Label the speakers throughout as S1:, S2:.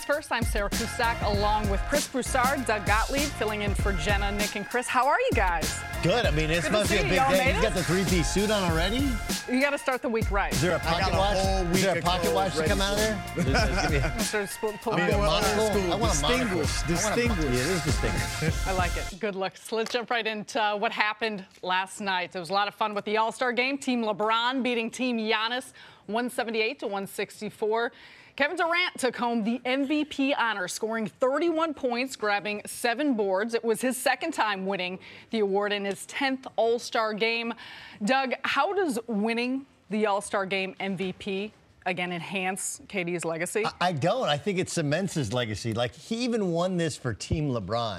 S1: First. I'm Sarah Kustak along with Chris Broussard, Doug Gottlieb, filling in for Jenna, Nick, and Chris. How are you guys?
S2: Good. I mean, it's supposed to be a big day. He's got the three-piece suit on already.
S1: You got to start the week right.
S2: Is there a pocket watch? Is there a pocket watch to come out of there?
S1: I
S2: want a monocle.
S3: Distinguished.
S2: Yeah, it is distinguished.
S1: I like it. Good looks. Let's jump right into what happened last night. It was a lot of fun with the All-Star game. Team LeBron beating Team Giannis 178-164. Kevin Durant took home the MVP honor, scoring 31 points, grabbing 7 boards. It was his second time winning the award in his 10th All-Star game. Doug, how does winning the All-Star game MVP again enhance KD's legacy?
S2: I don't. I think it cements his legacy. Like, he even won this for Team LeBron.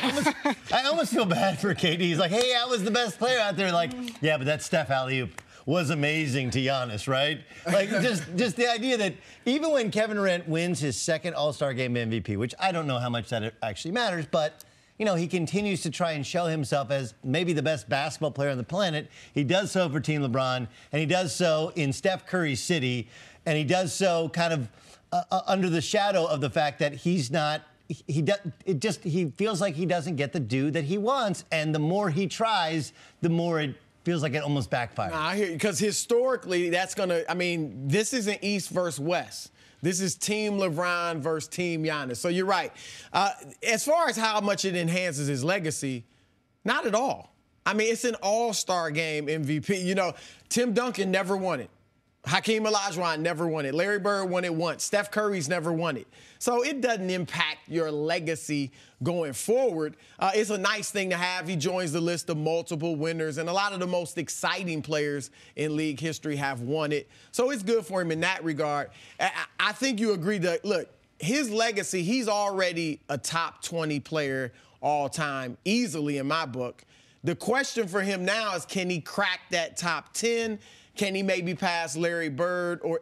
S2: I almost feel bad for KD. He's like, hey, I was the best player out there. Like, yeah, but that Steph alley-oop was amazing to Giannis, right? Like, just the idea that even when Kevin Durant wins his second All-Star Game MVP, which I don't know how much that actually matters, but, you know, he continues to try and show himself as maybe the best basketball player on the planet. He does so for Team LeBron, and he does so in Steph Curry's city, and he does so kind of under the shadow of the fact that he's not he feels like he doesn't get the due that he wants, and the more he tries, the more it feels like it almost backfired.
S3: Nah, I hear you, because historically, that's going to, I mean, this isn't East versus West. This is Team LeBron versus Team Giannis. So you're right. As far as how much it enhances his legacy, not at all. I mean, it's an all-star game MVP. You know, Tim Duncan never won it. Hakeem Olajuwon never won it. Larry Bird won it once. Steph Curry's never won it. So it doesn't impact your legacy going forward. It's a nice thing to have. He joins the list of multiple winners, and a lot of the most exciting players in league history have won it. So it's good for him in that regard. I think you agree that, look, his legacy, he's already a top 20 player all time, easily in my book. The question for him now is, can he crack that top 10? Can he maybe pass Larry Bird or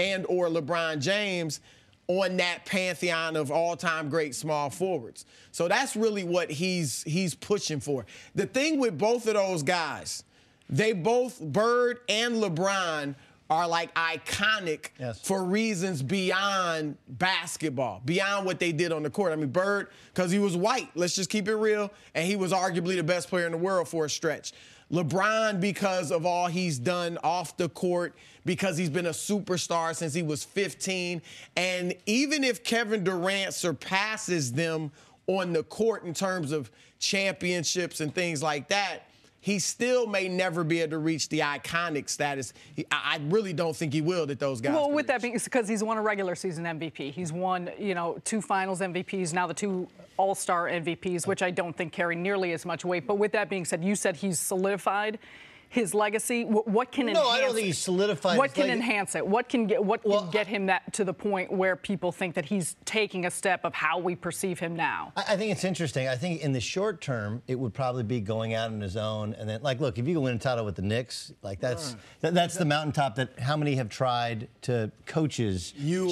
S3: LeBron James on that pantheon of all-time great small forwards? So that's really what he's pushing for. The thing with both of those guys, they both, Bird and LeBron, are like iconic for reasons beyond basketball, beyond what they did on the court. I mean, Bird, because he was white, let's just keep it real, and he was arguably the best player in the world for a stretch. LeBron, because of all he's done off the court, because he's been a superstar since he was 15. And even if Kevin Durant surpasses them on the court in terms of championships and things like that, he still may never be able to reach the iconic status. I really don't think he will, that those guys.
S1: Well, with that being, it's because he's won a regular season MVP. He's won, 2 finals MVPs, now the 2 All-Star MVPs, which I don't think carry nearly as much weight. But with that being said, you said he's solidified his legacy. What can enhance it?
S2: No, I don't think he's solidified.
S1: What can enhance it? What can get him that to the point where people think that he's taking a step of how we perceive him now?
S2: I think it's interesting. I think in the short term, it would probably be going out on his own. And then, like, look, if you can win a title with the Knicks, like that's the mountaintop that how many have tried to coaches,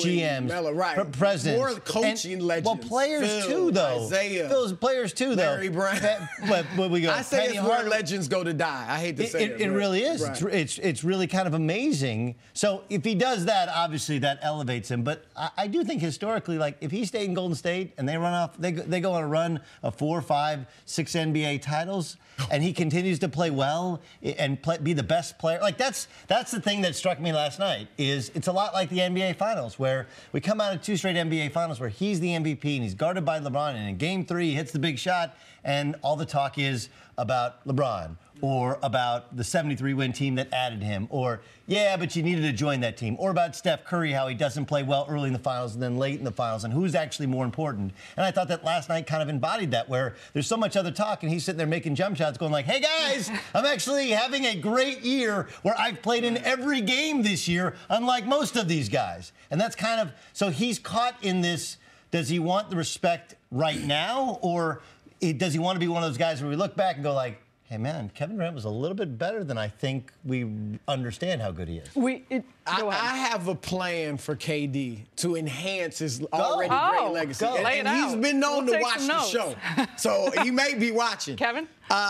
S2: GMs, presidents.
S3: More coaching legends.
S2: Well, players too, though.
S3: Isaiah.
S2: Those players too, though.
S3: Larry Brown.
S2: But we go.
S3: I say it's where legends go to die. I hate to say it.
S2: It really is. Right. It's really kind of amazing. So if he does that, obviously that elevates him. But I do think historically, like, if he stayed in Golden State and they run off, they go on a run of 4, 5, 6 NBA titles, and he continues to play well and be the best player. Like, that's the thing that struck me last night. Is it's a lot like the NBA Finals, where we come out of 2 straight NBA Finals where he's the MVP and he's guarded by LeBron, and in Game 3 he hits the big shot, and all the talk is about LeBron, or about the 73-win team that added him, or, yeah, but you needed to join that team, or about Steph Curry, how he doesn't play well early in the finals and then late in the finals, and who's actually more important. And I thought that last night kind of embodied that, where there's so much other talk, and he's sitting there making jump shots going like, hey, guys, I'm actually having a great year where I've played in every game this year, unlike most of these guys. And that's kind of, so he's caught in this, does he want the respect right now, or does he want to be one of those guys where we look back and go like, hey, man, Kevin Durant was a little bit better than I think we understand how good he is.
S3: I have a plan for KD to enhance his already great legacy. And he's been known to watch the show. So he may be watching.
S1: Kevin?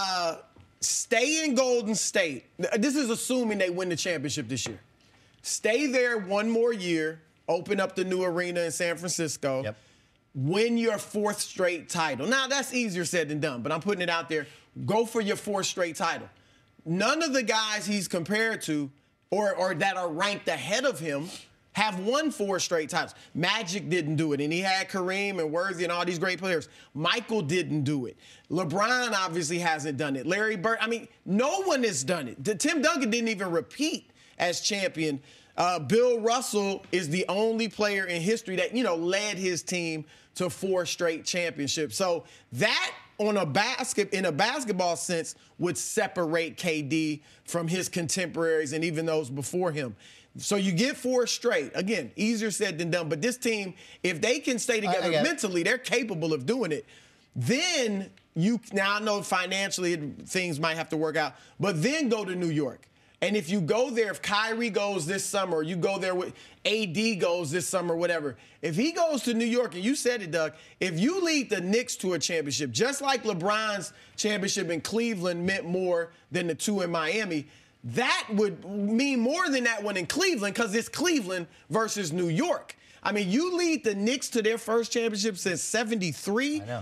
S3: Stay in Golden State. This is assuming they win the championship this year. Stay there one more year, open up the new arena in San Francisco.
S2: Yep.
S3: win your 4th straight title. Now, that's easier said than done, but I'm putting it out there. Go for your 4th straight title. None of the guys he's compared to or that are ranked ahead of him have won 4 straight titles. Magic didn't do it, and he had Kareem and Worthy and all these great players. Michael didn't do it. LeBron obviously hasn't done it. Larry Bird, I mean, no one has done it. Tim Duncan didn't even repeat as champion. Bill Russell is the only player in history that, led his team to 4 straight championships. So that, in a basketball sense, would separate KD from his contemporaries and even those before him. So you get 4 straight. Again, easier said than done. But this team, if they can stay together mentally, they're capable of doing it. Then now I know financially things might have to work out, but then go to New York. And if you go there, if Kyrie goes this summer, or you go there with AD goes this summer, whatever. If he goes to New York, and you said it, Doug, if you lead the Knicks to a championship, just like LeBron's championship in Cleveland meant more than the 2 in Miami, that would mean more than that one in Cleveland because it's Cleveland versus New York. I mean, you lead the Knicks to their first championship since '73.
S2: I know.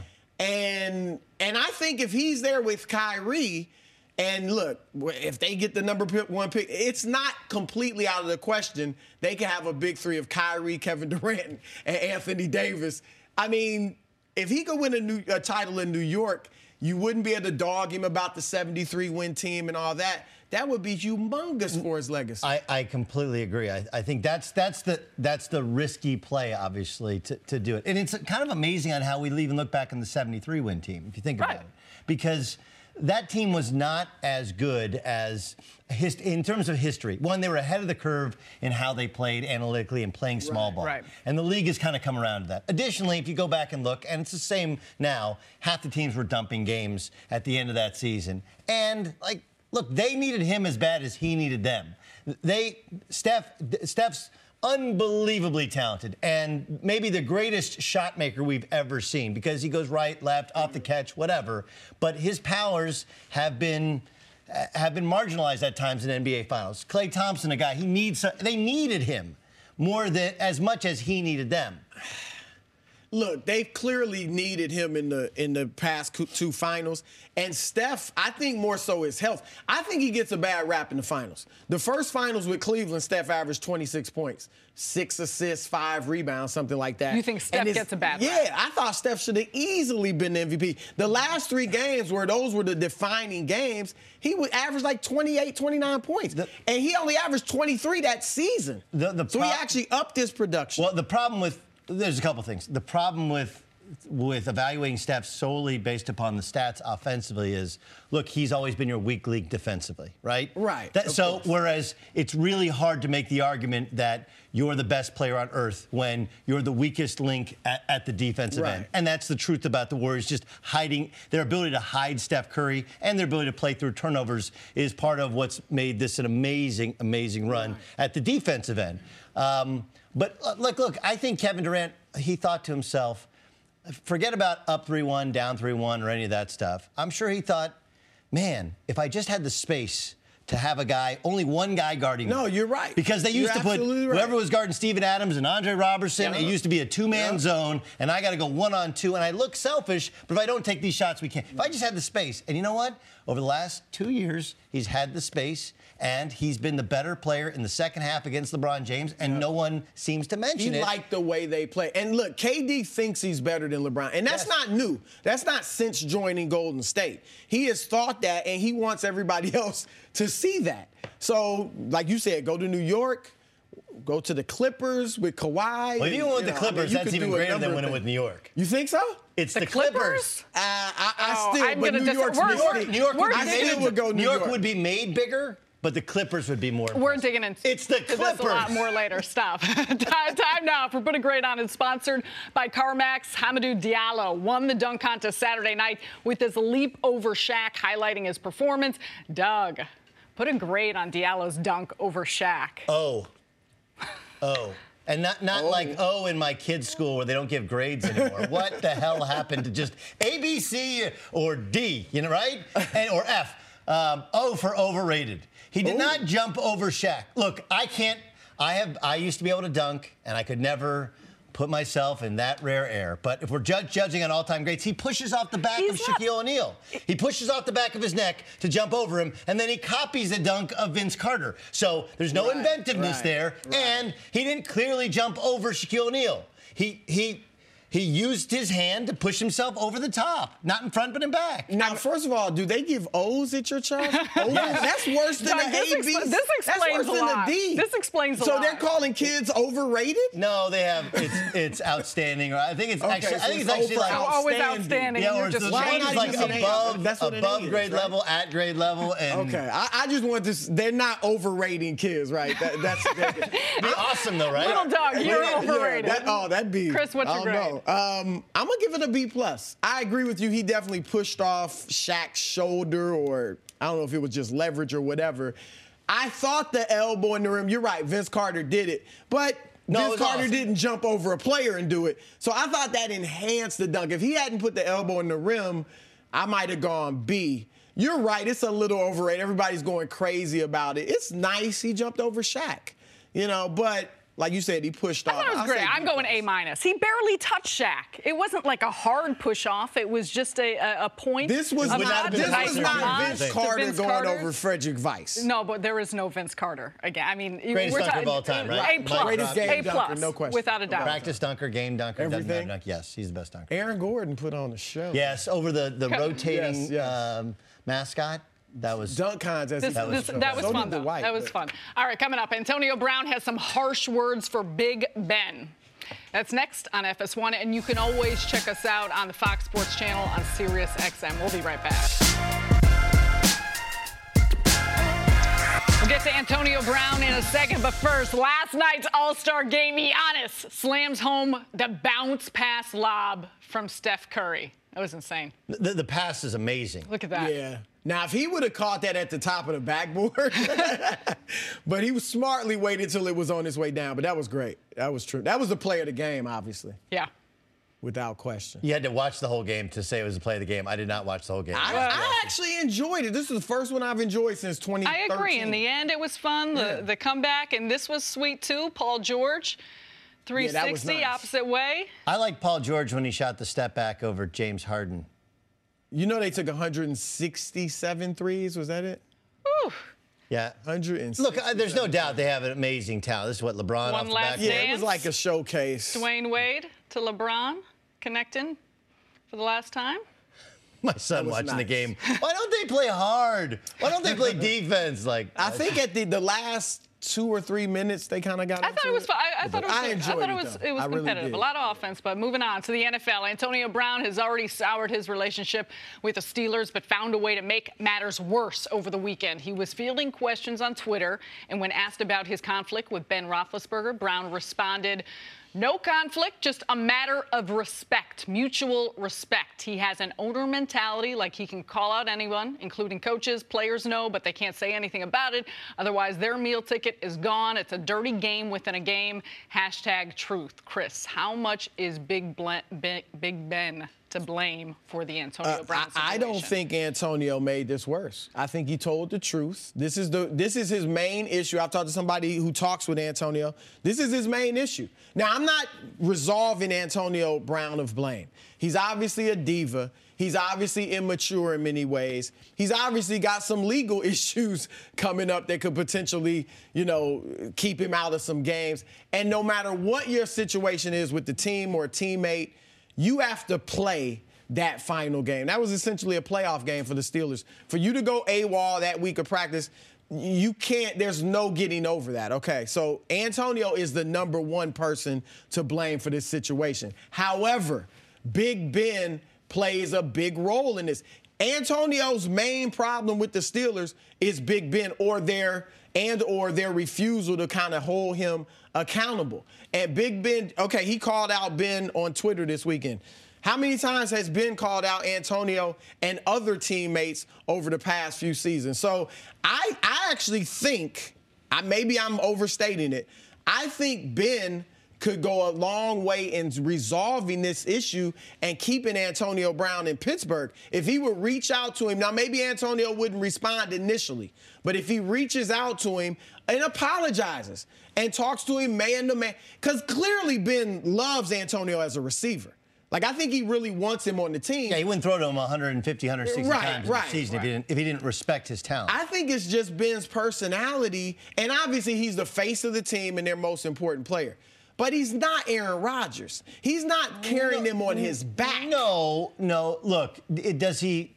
S3: And I think if he's there with Kyrie, and look, if they get the number 1 pick, it's not completely out of the question. They can have a big 3 of Kyrie, Kevin Durant, and Anthony Davis. I mean, if he could win a title in New York, you wouldn't be able to dog him about the 73-win team and all that. That would be humongous for his legacy.
S2: I completely agree. I think that's the risky play, obviously, to do it. And it's kind of amazing on how we even look back on the 73-win team, if you think about it. Because that team was not as good as in terms of history. One, they were ahead of the curve in how they played analytically and playing small ball.
S1: Right.
S2: And the league has kind of come around to that. Additionally, if you go back and look, and it's the same now, half the teams were dumping games at the end of that season. And, look, they needed him as bad as he needed them. Steph's unbelievably talented and maybe the greatest shot maker we've ever seen because he goes right, left, off the catch, whatever. But his powers have been marginalized at times in NBA Finals. Klay Thompson, a guy they needed him as much as he needed them.
S3: Look, they've clearly needed him in the past 2 finals. And Steph, I think more so his health. I think he gets a bad rap in the finals. The first finals with Cleveland, Steph averaged 26 points, 6 assists, 5 rebounds, something like that.
S1: You think Steph gets a bad rap?
S3: Yeah, I thought Steph should have easily been the MVP. The last 3 games where those were the defining games, he would average like 28, 29 points. And he only averaged 23 that season. So he actually upped his production.
S2: Well, there's a couple things. The problem with evaluating Steph solely based upon the stats offensively is, look, he's always been your weak link defensively, right?
S3: Right.
S2: Whereas it's really hard to make the argument that you're the best player on earth when you're the weakest link at the defensive end. And that's the truth about the Warriors, just hiding. Their ability to hide Steph Curry and their ability to play through turnovers is part of what's made this an amazing, amazing run at the defensive end. But look, I think Kevin Durant, he thought to himself, forget about up 3-1, down 3-1, or any of that stuff. I'm sure he thought, man, if I just had the space to have only one guy guarding me.
S3: No, you're right.
S2: Because they used to put whoever was guarding Steven Adams and Andre Robertson, it used to be a 2-man zone, and I got to go 1-on-2, and I look selfish, but if I don't take these shots, we can't. If I just had the space, and you know what? Over the last 2 years, he's had the space, and he's been the better player in the second half against LeBron James, and no one seems to mention it.
S3: He liked the way they play. And look, KD thinks he's better than LeBron, and that's not new. That's not since joining Golden State. He has thought that, and he wants everybody else to see that. So, like you said, go to New York, go to the Clippers with Kawhi.
S2: Well, if you went with the Clippers, that's even greater than winning with New York.
S3: You think so?
S2: It's the Clippers.
S3: New York
S2: would be made bigger, but the Clippers would be more impressive.
S1: We're digging into
S2: It's the Clippers.
S1: a lot more later. Stop. Time now for Put a Grade on. It's sponsored by CarMax. Hamidou Diallo won the dunk contest Saturday night with his leap over Shaq, highlighting his performance. Doug, put a grade on Diallo's dunk over Shaq.
S2: Oh. And not like in my kids' school where they don't give grades anymore. What the hell happened to just A, B, C, or D, right? Or F. O for overrated. He did not jump over Shaq. Look, I used to be able to dunk, and I could never put myself in that rare air. But if we're judging on all-time greats, he pushes off the back of Shaquille O'Neal. He pushes off the back of his neck to jump over him, and then he copies the dunk of Vince Carter. So there's no inventiveness there, and he didn't clearly jump over Shaquille O'Neal. He used his hand to push himself over the top, not in front but in back.
S3: Now, first of all, do they give O's at your child? That's worse than the A, B.
S1: This explains a lot. This explains a lot.
S3: So they're calling kids overrated?
S2: No, they have. It's outstanding. I think it's actually. I think it's actually like
S1: always outstanding.
S2: Yeah, or
S1: just
S2: it's like above grade level, at grade level, and
S3: okay. I just want this. They're not overrating kids, right? That's
S2: be awesome though, right?
S1: Little dog, you're overrated.
S3: That'd be.
S1: Chris, what's your grade?
S3: I'm gonna give it a B+. I agree with you. He definitely pushed off Shaq's shoulder, or I don't know if it was just leverage or whatever. I thought the elbow in the rim. You're right. Vince Carter did it, but Vince Carter didn't jump over a player and do it. So I thought that enhanced the dunk. If he hadn't put the elbow in the rim, I might have gone B. You're right. It's a little overrated. Everybody's going crazy about it. It's nice he jumped over Shaq, but. Like you said, he pushed off.
S1: I thought it was great. I'm going A-. He barely touched Shaq. It wasn't like a hard push off. It was just a point.
S3: This was not Vince Carter going over Frederick Weiss.
S1: No, but there is no Vince Carter. Again, I mean,
S2: greatest dunker of all time, right?
S1: A+.
S3: Greatest game dunker, no question.
S1: Without a doubt.
S2: Practice dunker, game dunker,
S3: everything.
S2: Yes, he's the best dunker.
S3: Aaron Gordon put on a show.
S2: Yes, over the rotating mascot. That was
S3: dunk contest.
S1: That was fun, though. That was fun. All right, coming up, Antonio Brown has some harsh words for Big Ben. That's next on FS1, and you can always check us out on the Fox Sports channel on Sirius XM. We'll be right back. We'll get to Antonio Brown in a second, but first, last night's All-Star game, Giannis slams home the bounce pass lob from Steph Curry. That was insane.
S2: The pass is amazing.
S1: Look at that.
S3: Yeah. Now, if he would have caught that at the top of the backboard, but he was smartly waited till it was on his way down. But that was great. That was true. That was the play of the game, obviously.
S1: Yeah.
S3: Without question.
S2: You had to watch the whole game to say it was the play of the game. I did not watch the whole game.
S3: I actually enjoyed it. This is the first one I've enjoyed since 2013.
S1: I agree. In the end, it was fun. The comeback, and this was sweet, too. Paul George, 360, nice. Opposite way.
S2: I like Paul George when he shot the step back over James Harden.
S3: You know they took 167 threes. Was that it?
S1: Whew.
S2: Yeah.
S3: 160.
S2: Look, there's no doubt they have an amazing talent. This is what LeBron
S1: One
S2: off the
S1: last
S2: back.
S1: dance.
S3: Yeah, it was like a showcase.
S1: Dwayne Wade to LeBron, connecting for the last time.
S2: My son watching the game. Why don't they play hard? Why don't they play defense?
S3: I think at the last 2 or 3 minutes they kind of got.
S1: I thought it was fun. I thought it was competitive.
S3: Really,
S1: a lot of offense. But moving on to the NFL, Antonio Brown has already soured his relationship with the Steelers, but found a way to make matters worse over the weekend. He was fielding questions on Twitter, and when asked about his conflict with Ben Roethlisberger, Brown responded, "No conflict, just a matter of respect, mutual respect. He has an owner mentality, like he can call out anyone, including coaches. Players know, but they can't say anything about it. Otherwise, their meal ticket is gone. It's a dirty game within a game. #truth." Chris, how much is Big Ben to blame for the Antonio Brown situation?
S3: I don't think Antonio made this worse. I think he told the truth. This is his main issue. I've talked to somebody who talks with Antonio. This is his main issue. Now, I'm not resolving Antonio Brown of blame. He's obviously a diva. He's obviously immature in many ways. He's obviously got some legal issues coming up that could potentially, keep him out of some games. And no matter what your situation is with the team or a teammate, you have to play that final game. That was essentially a playoff game for the Steelers. For you to go AWOL that week of practice, you can't, there's no getting over that. Okay, so Antonio is the number one person to blame for this situation. However, Big Ben plays a big role in this. Antonio's main problem with the Steelers is Big Ben or their refusal to kind of hold him accountable. And Big Ben, okay, he called out Ben on Twitter this weekend. How many times has Ben called out Antonio and other teammates over the past few seasons? So I actually think, maybe I'm overstating it, I think Ben could go a long way in resolving this issue and keeping Antonio Brown in Pittsburgh. If he would reach out to him, now maybe Antonio wouldn't respond initially, but if he reaches out to him and apologizes and talks to him man to man, because clearly Ben loves Antonio as a receiver. Like, I think he really wants him on the team.
S2: Yeah, he wouldn't throw to him 150, 160 times in the season if he didn't respect his talent.
S3: I think it's just Ben's personality, and obviously he's the face of the team and their most important player. But he's not Aaron Rodgers. He's not carrying them on his back.
S2: No. Look, does he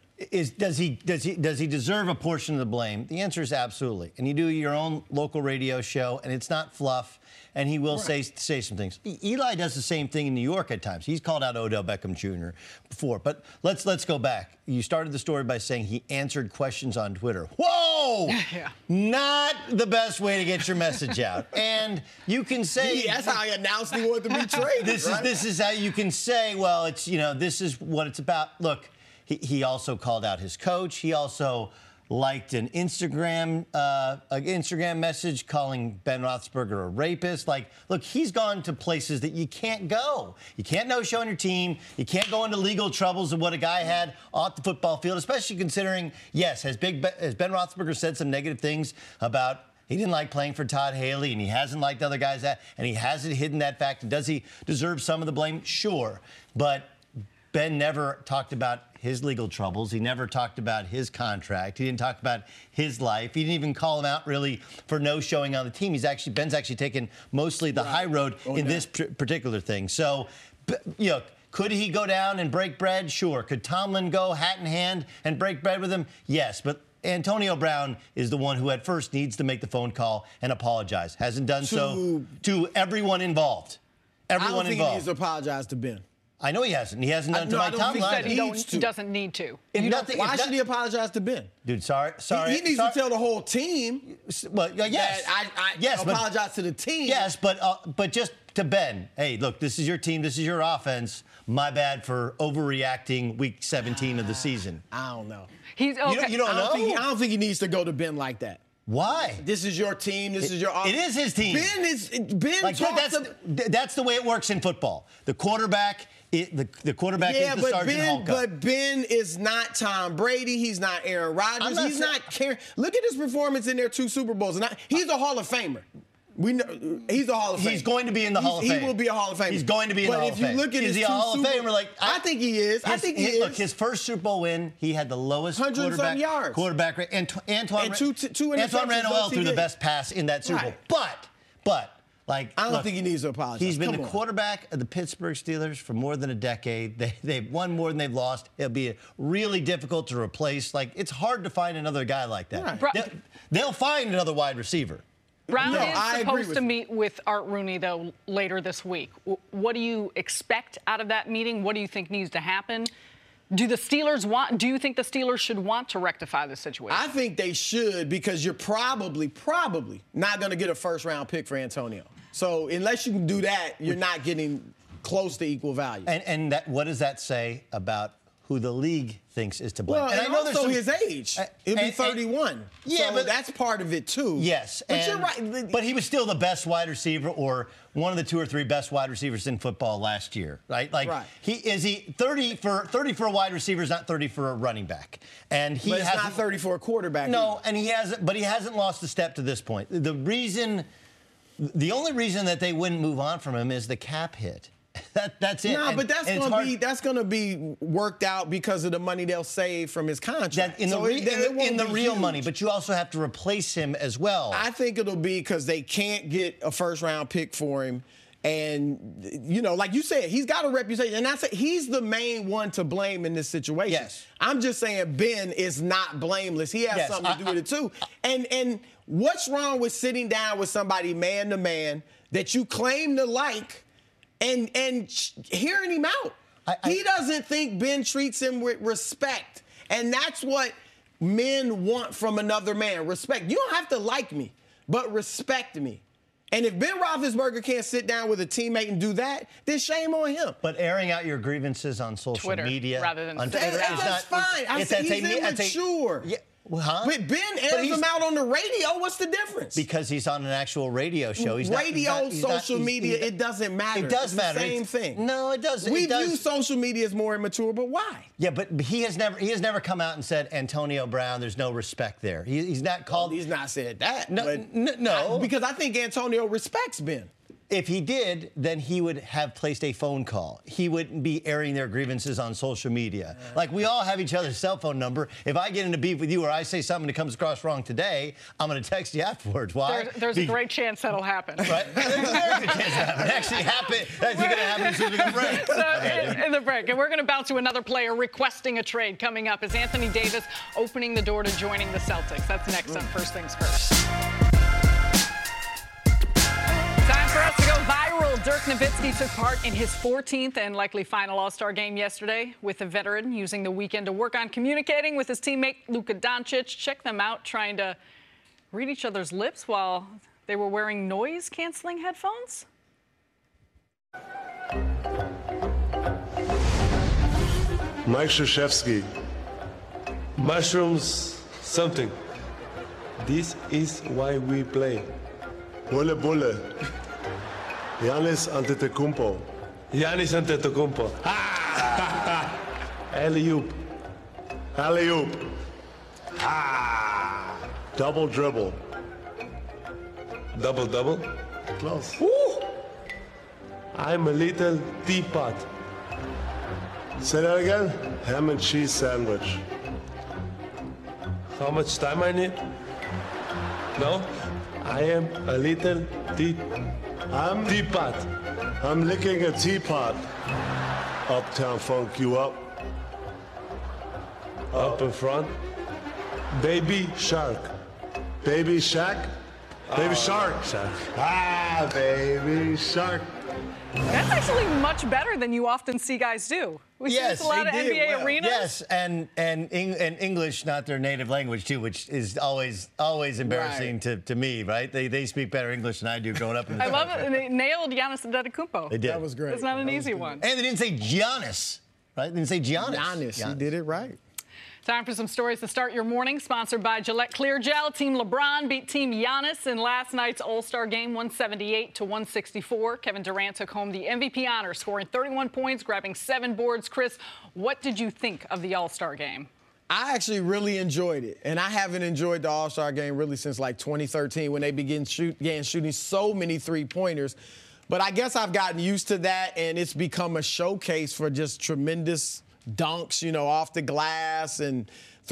S2: deserve a portion of the blame? The answer is absolutely. And you do your own local radio show, and it's not fluff. And he will say some things. Eli does the same thing in New York at times. He's called out Odell Beckham Jr. before. But let's go back. You started the story by saying he answered questions on Twitter. Whoa!
S1: Yeah.
S2: Not the best way to get your message out. And you can say
S3: that's how he announced he wanted to be traded.
S2: This is how you can say, well, it's this is what it's about. Look, he also called out his coach. He also liked an Instagram message calling Ben Roethlisberger a rapist. Like, look, he's gone to places that you can't go. You can't no-show on your team. You can't go into legal troubles of what a guy had off the football field, especially considering, yes, has Ben Roethlisberger said some negative things about he didn't like playing for Todd Haley, and he hasn't liked other guys and he hasn't hidden that fact. And does he deserve some of the blame? Sure. But Ben never talked about his legal troubles. He never talked about his contract. He didn't talk about his life. He didn't even call him out really for no showing on the team. Ben's actually taken mostly the high road in this particular thing. So, could he go down and break bread? Sure. Could Tomlin go hat in hand and break bread with him? Yes. But Antonio Brown is the one who at first needs to make the phone call and apologize. Hasn't done so to everyone involved.
S3: I don't think he needs to apologize to Ben.
S2: I know he hasn't. He hasn't done it to Mike Tomlin.
S1: He doesn't need to.
S3: Why should he apologize to Ben?
S2: Dude, sorry.
S3: He needs to tell the whole team.
S2: Well, yes.
S3: I apologize to the team.
S2: Yes, but just to Ben. Hey, look, this is your team. This is your offense. My bad for overreacting week 17 of the season.
S3: I don't know.
S1: You don't
S2: know?
S3: I don't think he needs to go to Ben like that.
S2: Why?
S3: This is your team. This is your offense.
S2: It is his team. That's the way it works in football. The quarterback. The quarterback is the Sergeant Hulk.
S3: But Ben is not Tom Brady. He's not Aaron Rodgers. He's not caring. Look at his performance in their 2 Super Bowls. He's a Hall of Famer. We know he's a Hall of Famer.
S2: He's going to be in the Hall of Fame.
S3: He will be a Hall of Famer.
S2: He's going to be in the Hall of Fame.
S3: But if you look at his 2 Super Bowls, I think he is. I think he is.
S2: Look, his first Super Bowl win, he had the lowest
S3: 100-some yards.
S2: quarterback rate. And Antoine Randall threw the best pass in that Super Bowl. But I
S3: don't think he needs to apologize.
S2: He's been the quarterback of the Pittsburgh Steelers for more than a decade. They've won more than they've lost. It'll be really difficult to replace. It's hard to find another guy like that.
S1: Right.
S2: They'll find another wide receiver.
S1: Brown is supposed to meet with Art Rooney, though, later this week. What do you expect out of that meeting? What do you think needs to happen? Do you think the Steelers should want to rectify the situation?
S3: I think they should, because you're probably not going to get a first-round pick for Antonio. So unless you can do that, you're not getting close to equal value.
S2: And what does that say about who the league thinks is to blame?
S3: Well, and I know also his age. He'll be 31. But that's part of it, too.
S2: Yes.
S3: But you're right.
S2: But he was still the best wide receiver, or one of the 2 or 3 best wide receivers in football last year, right? He 30 for a wide receiver is not 30 for a running back. And
S3: but it's not 30 for a quarterback.
S2: No, and he hasn't lost a step to this point. The only reason that they wouldn't move on from him is the cap hit. That's it.
S3: No, but that's gonna be worked out because of the money they'll save from his contract.
S2: In the real money, but you also have to replace him as well.
S3: I think it'll be because they can't get a first-round pick for him. And, like you said, he's got a reputation. And he's the main one to blame in this situation.
S2: Yes.
S3: I'm just saying Ben is not blameless. He has something to do with it, too. And what's wrong with sitting down with somebody man to man that you claim to like and hearing him out? He doesn't think Ben treats him with respect. And that's what men want from another man, respect. You don't have to like me, but respect me. And if Ben Roethlisberger can't sit down with a teammate and do that, then shame on him.
S2: But airing out your grievances on social
S1: Twitter,
S2: media,
S1: rather than
S2: on Twitter,
S3: that's fine. He's immature.
S2: Huh?
S3: But Ben airs them out on the radio. What's the difference?
S2: Because he's on an actual radio show.
S3: Social media, it doesn't matter.
S2: It does matter.
S3: The same thing.
S2: No, it doesn't.
S3: We view social media as more immature, but why?
S2: Yeah, but he has never come out and said Antonio Brown. There's no respect there. He's not called.
S3: Well, he's not said that.
S2: No.
S3: Because I think Antonio respects Ben.
S2: If he did, then he would have placed a phone call. He wouldn't be airing their grievances on social media. Like, we all have each other's cell phone number. If I get into beef with you or I say something that comes across wrong today, I'm going to text you afterwards. Why?
S1: There's a great chance that'll happen.
S2: Right? There's a very good chance that happen. Actually, that's going to happen as soon as we can break.
S1: So, in the break, and we're going to bounce to another player requesting a trade coming up. Is Anthony Davis opening the door to joining the Celtics? That's next on First Things First. Time for us to go viral. Dirk Nowitzki took part in his 14th and likely final All-Star game yesterday with the veteran using the weekend to work on communicating with his teammate Luka Doncic. Check them out trying to read each other's lips while they were wearing noise-canceling headphones.
S4: Mike Krzyzewski.
S5: Mushrooms, something. This is why we play.
S4: Bulle Bulle. Giannis Antetokounmpo.
S5: Giannis Antetokounmpo. Alley-oop.
S4: Alley-oop. Double dribble.
S5: Double-double.
S4: Close.
S5: I'm a little teapot.
S4: Say that again? Ham and cheese sandwich.
S5: How much time I need? No? I am a little teapot.
S4: I'm licking a teapot. Uptown Funk you up.
S5: Up in front. Baby Shark.
S4: Baby Shaq? Baby Shark. Baby Shark.
S1: That's actually much better than you often see guys do. We see this a lot of NBA arenas.
S2: Yes, and English, not their native language, too, which is always embarrassing to me, right? They speak better English than I do growing up in the
S1: I love it. They nailed Giannis Antetokounmpo.
S2: They did.
S3: That was great.
S1: It's not an easy one.
S2: And they didn't say Giannis, right? They didn't say Giannis.
S3: Giannis. He did it right.
S1: Time for some stories to start your morning, sponsored by Gillette Clear Gel. Team LeBron beat Team Giannis in last night's All-Star game, 178-164. Kevin Durant took home the MVP honor, scoring 31 points, grabbing 7 boards. Chris, what did you think of the All-Star game?
S3: I actually really enjoyed it, and I haven't enjoyed the All-Star game really since like 2013 when they began shooting so many three-pointers. But I guess I've gotten used to that, and it's become a showcase for just tremendous dunks, you know, off the glass and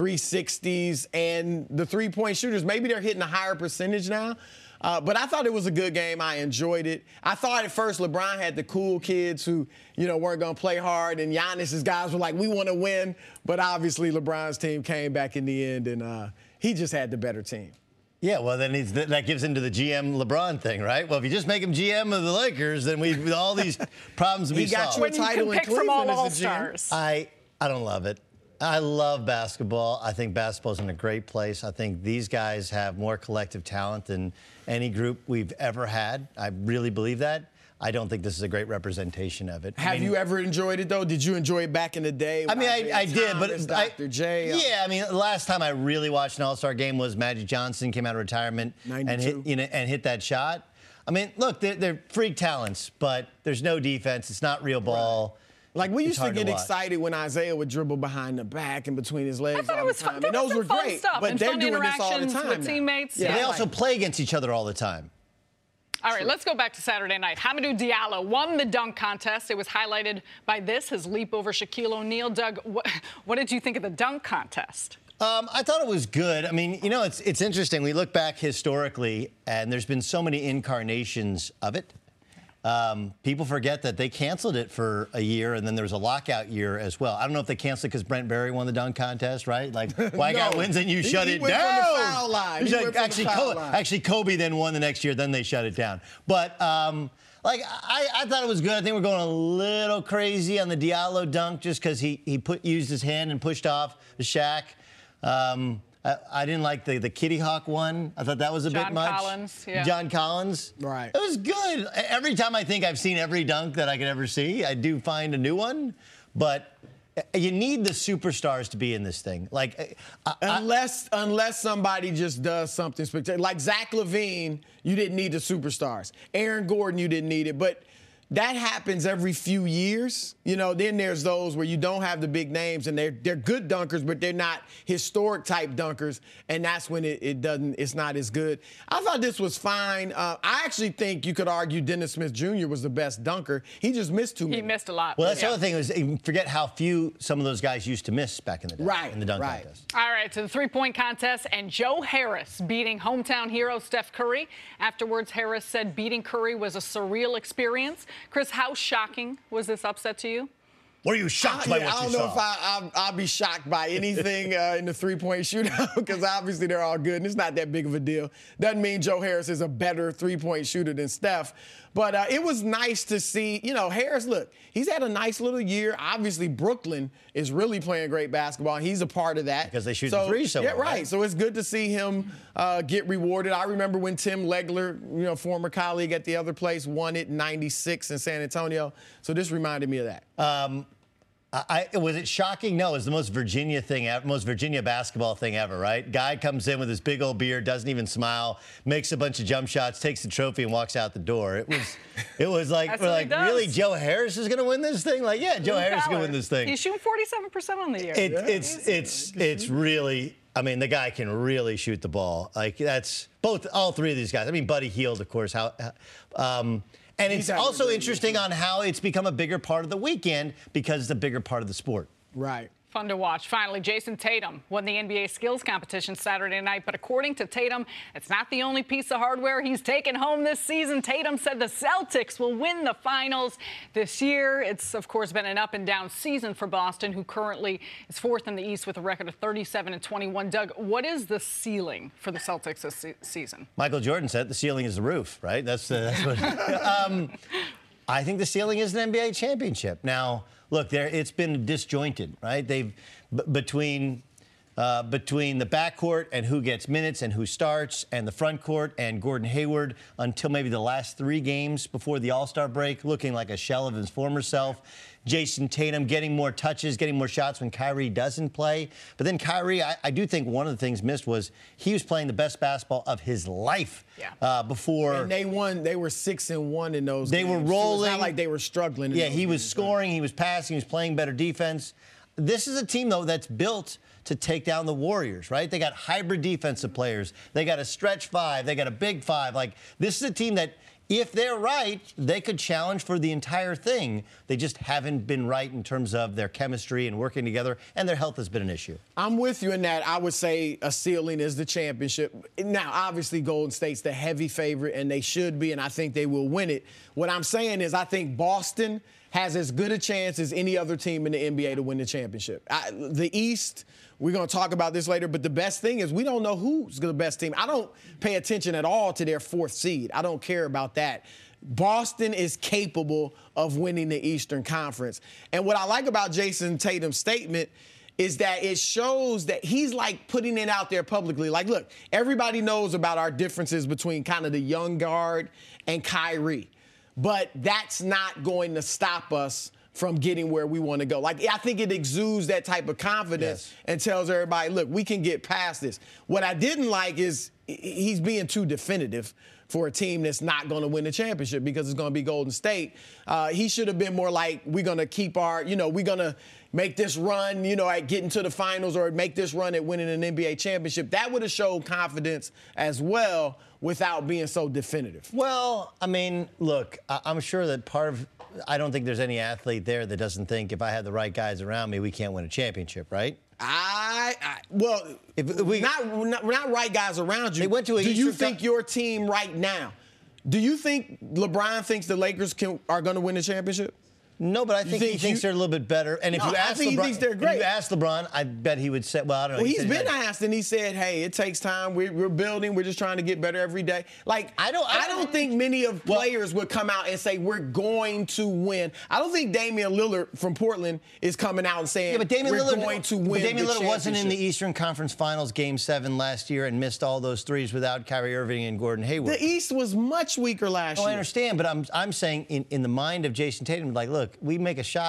S3: 360s, and the three-point shooters, maybe they're hitting a higher percentage now. But I thought it was a good game. I enjoyed it. I thought at first LeBron had the cool kids who, you know, weren't going to play hard, and Giannis's guys were like, we want to win. But obviously LeBron's team came back in the end, and he just had the better team.
S2: Yeah, well, then that gives into the GM LeBron thing, right? Well, if you just make him GM of the Lakers, then all these problems will be solved.
S3: He got you a title in
S1: pick from all
S3: Cleveland as the GM.
S1: All-Stars.
S2: I don't love it. I love basketball. I think basketball's in a great place. I think these guys have more collective talent than any group we've ever had. I really believe that. I don't think this is a great representation of it.
S3: Have you ever enjoyed it, though? Did you enjoy it back in the day?
S2: I mean, I did, but
S3: Dr. J.
S2: Yeah, I mean, the last time I really watched an All-Star game was Magic Johnson came out of retirement
S3: 92.
S2: and hit that shot. I mean, look, they're freak talents, but there's no defense. It's not real ball.
S3: Like, we used to
S2: hard
S3: get
S2: to watch.
S3: excited when Isaiah would dribble behind the back and between his legs
S1: I thought
S3: all
S1: it was
S3: the time.
S1: fun.
S3: And those were
S1: fun
S3: great,
S1: stuff
S3: but
S1: and
S3: they're
S1: fun
S3: doing this all the
S1: interactions
S3: time
S1: with
S3: now.
S1: teammates.
S2: Yeah, they also play against each other all the time.
S1: All right, let's go back to Saturday night. Hamidou Diallo won the dunk contest. It was highlighted by his leap over Shaquille O'Neal. Doug, what did you think of the dunk contest?
S2: I thought it was good. I mean, you know, it's interesting. We look back historically, and there's been so many incarnations of it. People forget that they canceled it for a year, and then there was a lockout year as well. I don't know if they canceled it because Brent Berry won the dunk contest, right? Like, white guy wins and you shut it
S3: went
S2: down.
S3: From the foul line.
S2: Actually, Kobe then won the next year. Then they shut it down. But like, I thought it was good. I think we're going a little crazy on the Diallo dunk just because he used his hand and pushed off the Shaq. I didn't like the Kitty Hawk one. I thought that was a bit much.
S1: John Collins, yeah.
S2: John Collins.
S3: Right.
S2: It was good. Every time I think I've seen every dunk that I could ever see, I do find a new one. But You need the superstars to be in this thing. Like,
S3: unless somebody just does something spectacular. Like Zach LaVine, you didn't need the superstars. Aaron Gordon, you didn't need it. But that happens every few years. You know, then there's those where you don't have the big names and they're good dunkers, but they're not historic type dunkers. And that's when it's not as good. I thought this was fine. I actually think you could argue Dennis Smith Jr. was the best dunker. He just missed too many.
S1: He missed a lot.
S2: Well, that's the other thing is forget how few some of those guys used to miss back in the day.
S3: Right,
S2: in the dunk
S3: right.
S2: contest.
S1: All right, to the three-point contest, and Joe Harris beating hometown hero Steph Curry. Afterwards, Harris said beating Curry was a surreal experience. Chris, how shocking was this upset to you?
S2: Were you shocked by what you saw?
S3: I don't know if I'll be shocked by anything in the three-point shootout because obviously they're all good and it's not that big of a deal. Doesn't mean Joe Harris is a better three-point shooter than Steph. But it was nice to see, you know, Harris, look, he's had a nice little year. Obviously, Brooklyn is really playing great basketball, and he's a part of that.
S2: Because they shoot the three so well.
S3: Yeah, right. So it's good to see him get rewarded. I remember when Tim Legler, you know, former colleague at the other place, won it in '96 in San Antonio. So this reminded me of that.
S2: Was it shocking? No, it was the most Virginia basketball thing ever, right? Guy comes in with his big old beard, doesn't even smile, makes a bunch of jump shots, takes the trophy, and walks out the door. It was like, we're like, really, Joe Harris is going to win this thing? Like, yeah, Joe Harris is going to win this thing.
S1: He's shooting 47% on the year.
S2: It's really, I mean, the guy can really shoot the ball. Like, that's all three of these guys. I mean, Buddy Hield, of course. And it's also interesting on how it's become a bigger part of the weekend because it's a bigger part of the sport.
S3: Right.
S1: Fun to watch. Finally, Jason Tatum won the NBA skills competition Saturday night, but according to Tatum, it's not the only piece of hardware he's taken home this season. Tatum said the Celtics will win the finals this year. It's, of course, been an up-and-down season for Boston, who currently is fourth in the East with a record of 37-21. Doug, what is the ceiling for the Celtics this season?
S2: Michael Jordan said the ceiling is the roof, right? That's what. I think the ceiling is an NBA championship. Now, look, it's been disjointed, right? They've between the backcourt and who gets minutes and who starts, and the front court and Gordon Hayward until maybe the last 3 games before the All-Star break, looking like a shell of his former self. Jason Tatum getting more touches, getting more shots when Kyrie doesn't play. But then Kyrie, I do think one of the things missed was he was playing the best basketball of his life before.
S3: And they won. They were 6-1 in those games.
S2: They were rolling.
S3: So it's not like they were struggling.
S2: Yeah, he was scoring, he was passing, he was playing better defense. This is a team, though, that's built to take down the Warriors, right? They got hybrid defensive players. They got a stretch 5. They got a big 5. Like, this is a team that, if they're right, they could challenge for the entire thing. They just haven't been right in terms of their chemistry and working together, and their health has been an issue.
S3: I'm with you in that. I would say a ceiling is the championship. Now, obviously, Golden State's the heavy favorite, and they should be, and I think they will win it. What I'm saying is I think Boston has as good a chance as any other team in the NBA to win the championship. The East, we're going to talk about this later, but the best thing is we don't know who's the best team. I don't pay attention at all to their 4th seed. I don't care about that. Boston is capable of winning the Eastern Conference. And what I like about Jason Tatum's statement is that it shows that he's like putting it out there publicly. Like, look, everybody knows about our differences between kind of the young guard and Kyrie. But that's not going to stop us from getting where we want to go. Like, I think it exudes that type of confidence and tells everybody, look, we can get past this. What I didn't like is he's being too definitive for a team that's not going to win the championship because it's going to be Golden State. He should have been more like, we're going to keep our, we're going to make this run, at getting to the finals or make this run at winning an NBA championship. That would have showed confidence as well without being so definitive.
S2: Well, I mean, look, I'm sure that I don't think there's any athlete there that doesn't think if I had the right guys around me, we can't win a championship, right?
S3: If we're not right guys around you.
S2: They went to
S3: do you think your team right now, do you think LeBron thinks the Lakers are going to win the championship?
S2: No, but I think he thinks they're a little bit better. And if you ask LeBron,
S3: he thinks they're great.
S2: If you ask LeBron, I bet he would say, well, I don't know.
S3: Well, he's been asked, and he said, hey, it takes time. We're building. We're just trying to get better every day. Like, I don't think many of players would come out and say, we're going to win. I don't think Damian Lillard from Portland is coming out and saying, we're going to win. But
S2: Damian Lillard wasn't in the Eastern Conference Finals Game 7 last year and missed all those threes without Kyrie Irving and Gordon Hayward.
S3: The East was much weaker last year.
S2: I understand, but I'm saying in the mind of Jason Tatum, like, look, we make a shot.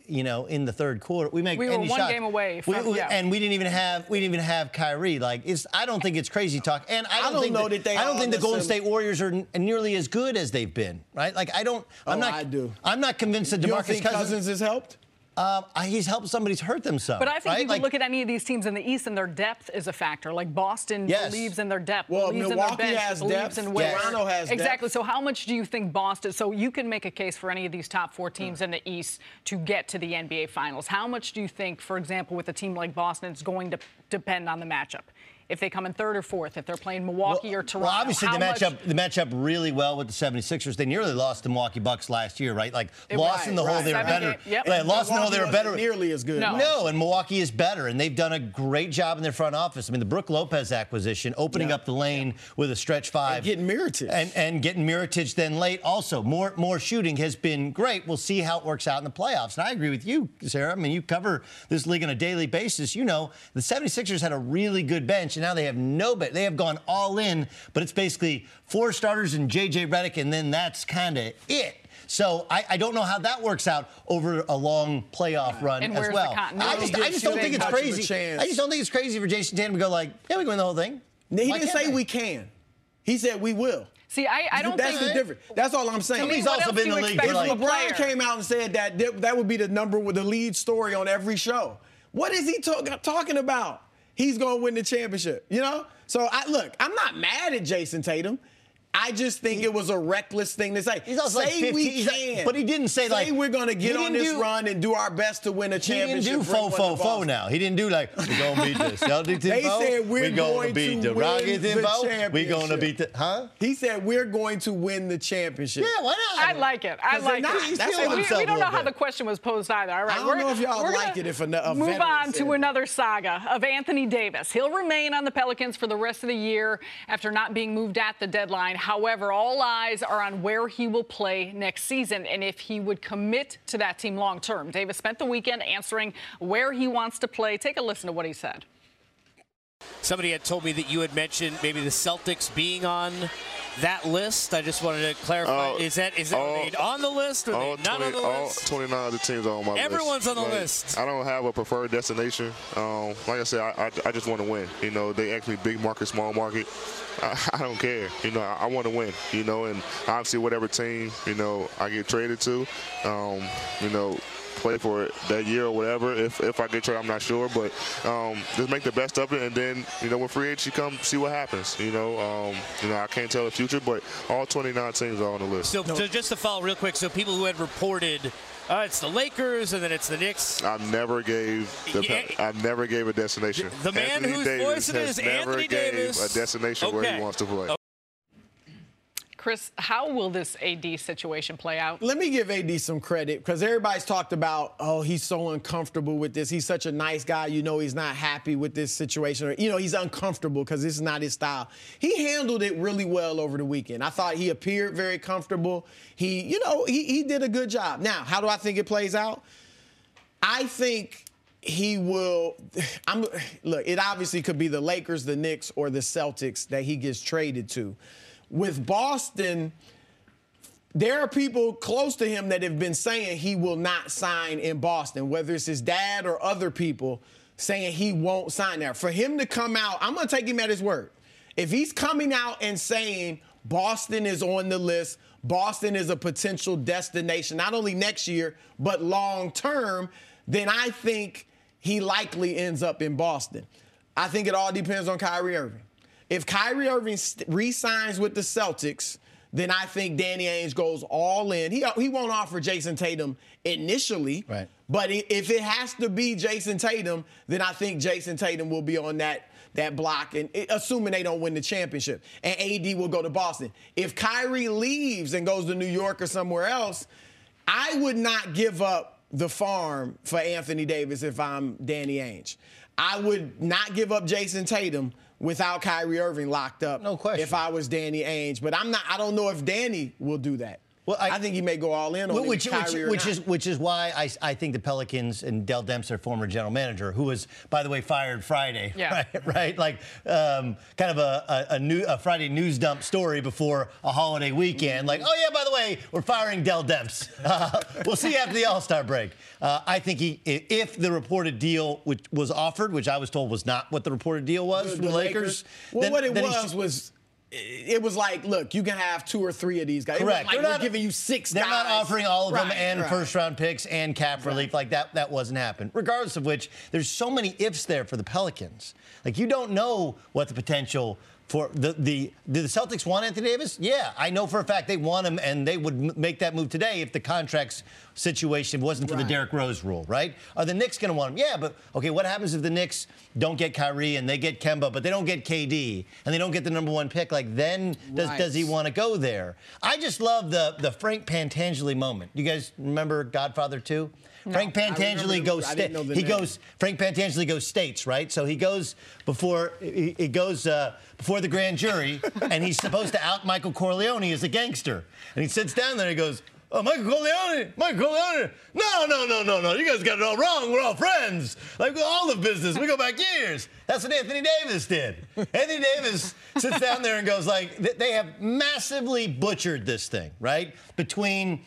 S2: in the third quarter. We
S1: were
S2: any
S1: one
S2: shot.
S1: game away from,
S2: and we didn't even have Kyrie. Like, I don't think it's crazy talk. And I don't think the Golden State Warriors are nearly as good as they've been, right? Like, I do. I'm not convinced that DeMarcus
S3: Cousins has helped.
S2: He's helped somebody's hurt themselves.
S1: But I think you
S2: can
S1: look at any of these teams in the East, and their depth is a factor. Like Boston believes in their depth, believes
S3: Milwaukee
S1: in their bench,
S3: has
S1: believes
S3: depth.
S1: in wins.
S3: Toronto has depth.
S1: Exactly. So how much do you think Boston? So you can make a case for any of these top 4 teams in the East to get to the NBA Finals. How much do you think, for example, with a team like Boston, it's going to depend on the matchup? If they come in 3rd or 4th, if they're playing Milwaukee or Toronto.
S2: Well, obviously they match up really well with the 76ers. They nearly lost the Milwaukee Bucks last year, right? Like, lost in the hole, they were better. Lost in the hole, they were better.
S3: Nearly as good.
S2: No, and Milwaukee is better, and they've done a great job in their front office. I mean, the Brook Lopez acquisition, opening up the lane with a stretch 5.
S3: And getting Mirotic.
S2: And getting Mirotic then late. Also, more shooting has been great. We'll see how it works out in the playoffs. And I agree with you, Sarah. I mean, you cover this league on a daily basis. You know, the 76ers had a really good bench, and now they have they have gone all in, but it's basically 4 starters and J.J. Redick, and then that's kind of it. So I don't know how that works out over a long playoff run as well. I just don't think it's crazy. I just don't think it's crazy for Jason Tatum to go like, yeah, we can win the whole thing.
S3: He didn't say we can. He said we will.
S1: See, I don't
S3: think that's the difference. That's all I'm saying.
S2: He's also been in the league.
S3: If LeBron came out and said that would be the number with the lead story on every show. What is he talking about? He's going to win the championship, So, I'm not mad at Jason Tatum. I just think it was a reckless thing to say.
S2: He's also
S3: say
S2: like 15,
S3: we can.
S2: But he didn't say
S3: say we're going to get on this run and do our best to win a championship.
S2: He didn't do faux now. He didn't do like, we're going to beat the Celtics
S3: They said we're going to
S2: beat the Rockets we're going to beat the,
S3: He said we're going to win the championship.
S2: Yeah, why not?
S1: I like it. We don't know how the question was posed either. All right,
S3: I don't know if y'all like it if a
S1: move on to another saga of Anthony Davis. He'll remain on the Pelicans for the rest of the year after not being moved at the deadline. However, all eyes are on where he will play next season and if he would commit to that team long term. Davis spent the weekend answering where he wants to play. Take a listen to what he said.
S6: Somebody had told me that you had mentioned maybe the Celtics being on that list. I just wanted to clarify. Is it on the list or not on the list?
S7: All 29 of the teams are on my list.
S6: Everyone's on the list.
S7: I don't have a preferred destination. Like I said, I just want to win. They ask me big market, small market. I don't care. I want to win. And obviously whatever team, I get traded to, play for it that year or whatever. If I get traded, I'm not sure, but just make the best of it, and then when free agency comes, see what happens. I can't tell the future, but all 29 teams are on the list.
S6: So just to follow real quick, so people who had reported it's the Lakers and then it's the Knicks.
S7: I never gave a destination.
S6: The man whose voice it is, Anthony Davis,
S7: a destination where he wants to play.
S1: Chris, how will this AD situation play out?
S3: Let me give AD some credit because everybody's talked about, he's so uncomfortable with this. He's such a nice guy. He's not happy with this situation. Or, he's uncomfortable because this is not his style. He handled it really well over the weekend. I thought he appeared very comfortable. He did a good job. Now, how do I think it plays out? I think he will. Look, it obviously could be the Lakers, the Knicks, or the Celtics that he gets traded to. With Boston, there are people close to him that have been saying he will not sign in Boston, whether it's his dad or other people saying he won't sign there. For him to come out, I'm going to take him at his word. If he's coming out and saying Boston is on the list, Boston is a potential destination, not only next year, but long term, then I think he likely ends up in Boston. I think it all depends on Kyrie Irving. If Kyrie Irving re-signs with the Celtics, then I think Danny Ainge goes all in. He won't offer Jason Tatum initially,
S2: right.
S3: But if it has to be Jason Tatum, then I think Jason Tatum will be on that block, and assuming they don't win the championship. And AD will go to Boston. If Kyrie leaves and goes to New York or somewhere else, I would not give up the farm for Anthony Davis if I'm Danny Ainge. I would not give up Jason Tatum without Kyrie Irving locked up.
S2: No question.
S3: If I was Danny Ainge. But I don't know if Danny will do that. Well, I think he may go all in on
S2: which is why I think the Pelicans and Dell Demps, their former general manager, who was, by the way, fired Friday, right? Like kind of a Friday news dump story before a holiday weekend. Like, oh yeah, by the way, we're firing Dell Demps. We'll see after the All-Star break. I think if the reported deal which was offered, which I was told was not what the reported deal was from the Lakers.
S3: Well, what it was. It was like, look, you can have 2 or 3 of these guys.
S2: Correct.
S3: Like we're giving you 6
S2: They're
S3: guys.
S2: not offering all of them and
S3: right.
S2: first-round picks and cap relief like that. That wasn't happening. Regardless of which, there's so many ifs there for the Pelicans. Like, you don't know what the potential for do the Celtics want Anthony Davis? Yeah, I know for a fact they want him, and they would make that move today if the contracts situation wasn't for the Derrick Rose rule, right? Are the Knicks going to want him? Yeah, but okay, what happens if the Knicks don't get Kyrie and they get Kemba, but they don't get KD and they don't get the number 1 pick? Like, then does he want to go there? I just love the Frank Pantangeli moment. You guys remember Godfather 2? No, Frank Pantangeli Frank Pantangeli goes states, right? So he goes before the grand jury, and he's supposed to out Michael Corleone as a gangster. And he sits down there and he goes, "Oh, Michael Corleone. No. You guys got it all wrong. We're all friends. Like all of business. We go back years." That's what Anthony Davis did. Anthony Davis sits down there and goes like, they have massively butchered this thing, right? Between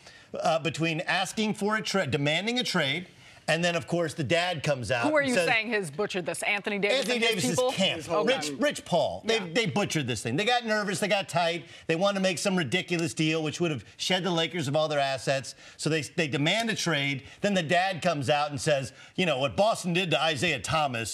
S2: asking for demanding a trade, and then, of course, the dad comes out.
S1: Who are you saying has butchered this? Anthony Davis?
S2: Anthony Davis's camp.
S1: Okay.
S2: Rich Paul. They butchered this thing. They got nervous. They got tight. They wanted to make some ridiculous deal, which would have shed the Lakers of all their assets. So they demand a trade. Then the dad comes out and says, you know, what Boston did to Isaiah Thomas,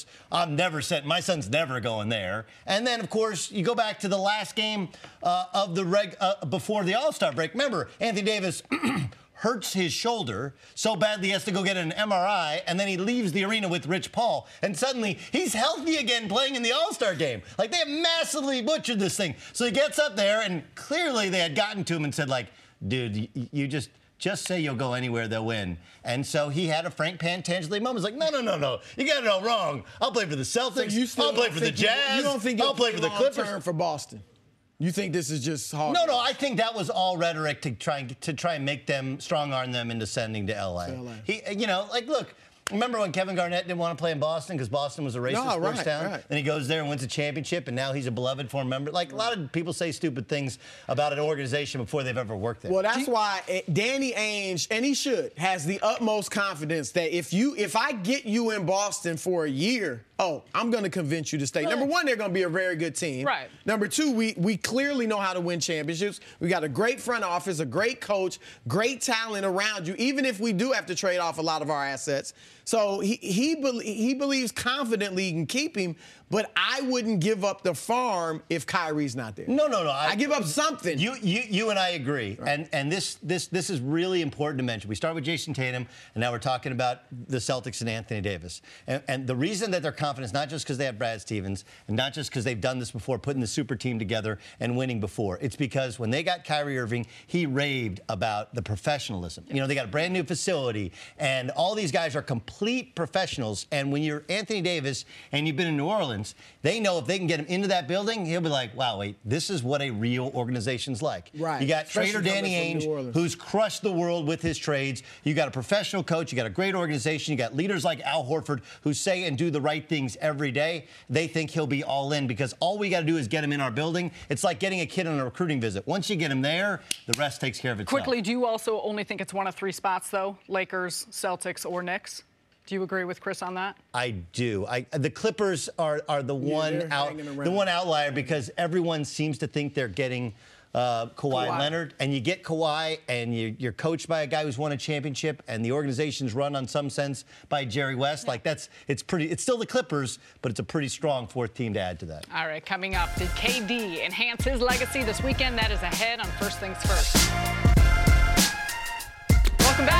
S2: my son's never going there. And then, of course, you go back to the last game of the before the All-Star break. Remember, Anthony Davis hurts his shoulder so badly he has to go get an MRI, and then he leaves the arena with Rich Paul, and suddenly he's healthy again playing in the All-Star game. Like, they have massively butchered this thing. So he gets up there, and clearly they had gotten to him and said, like, dude, you just say you'll go anywhere, they'll win. And so he had a Frank Pantangeli moment. He's like, no. You got it all wrong. I'll play for the Celtics. I'll play for the Jazz.
S3: You don't think
S2: I'll play for the Clippers.
S3: For Boston? You think this is just hard?
S2: No. I think that was all rhetoric to try and make them strong-arm them into sending to LA. Look. Remember when Kevin Garnett didn't want to play in Boston because Boston was a racist sports town? Right. And he goes there and wins a championship, and now he's a beloved former member. Like, a lot of people say stupid things about an organization before they've ever worked there.
S3: Well, that's why Danny Ainge, and he should, has the utmost confidence that if I get you in Boston for a year, I'm going to convince you to stay. Right. Number one, they're going to be a very good team.
S1: Right.
S3: Number two, we clearly know how to win championships. We got a great front office, a great coach, great talent around you, even if we do have to trade off a lot of our assets. So he believes confidently he can keep him, but I wouldn't give up the farm if Kyrie's not there.
S2: No.
S3: I give up something.
S2: You and I agree. Right. And this is really important to mention. We start with Jason Tatum, and now we're talking about the Celtics and Anthony Davis. And the reason that they're confident is not just because they have Brad Stevens, and not just because they've done this before, putting the super team together and winning before. It's because when they got Kyrie Irving, he raved about the professionalism. You know, they got a brand new facility, and all these guys are complete professionals. And when you're Anthony Davis and you've been in New Orleans, they know if they can get him into that building, he'll be like, wow, wait, this is what a real organization's like.
S3: Right.
S2: You got trader Danny Ainge, who's crushed the world with his trades. You got a professional coach. You got a great organization. You got leaders like Al Horford who say and do the right things every day. They think he'll be all in because all we got to do is get him in our building. It's like getting a kid on a recruiting visit. Once you get him there, the rest takes care of itself.
S1: Quickly, do you also only think it's one of 3 spots, though? Lakers, Celtics, or Knicks? Do you agree with Chris on that?
S2: I do. The Clippers are the one outlier because everyone seems to think they're getting Kawhi Leonard, and you get Kawhi, and you're coached by a guy who's won a championship, and the organization's run on some sense by Jerry West. Yeah. Like it's still the Clippers, but it's a pretty strong 4th team to add to that.
S1: All right, coming up, did KD enhance his legacy this weekend? That is ahead on First Things First. Welcome back to First Things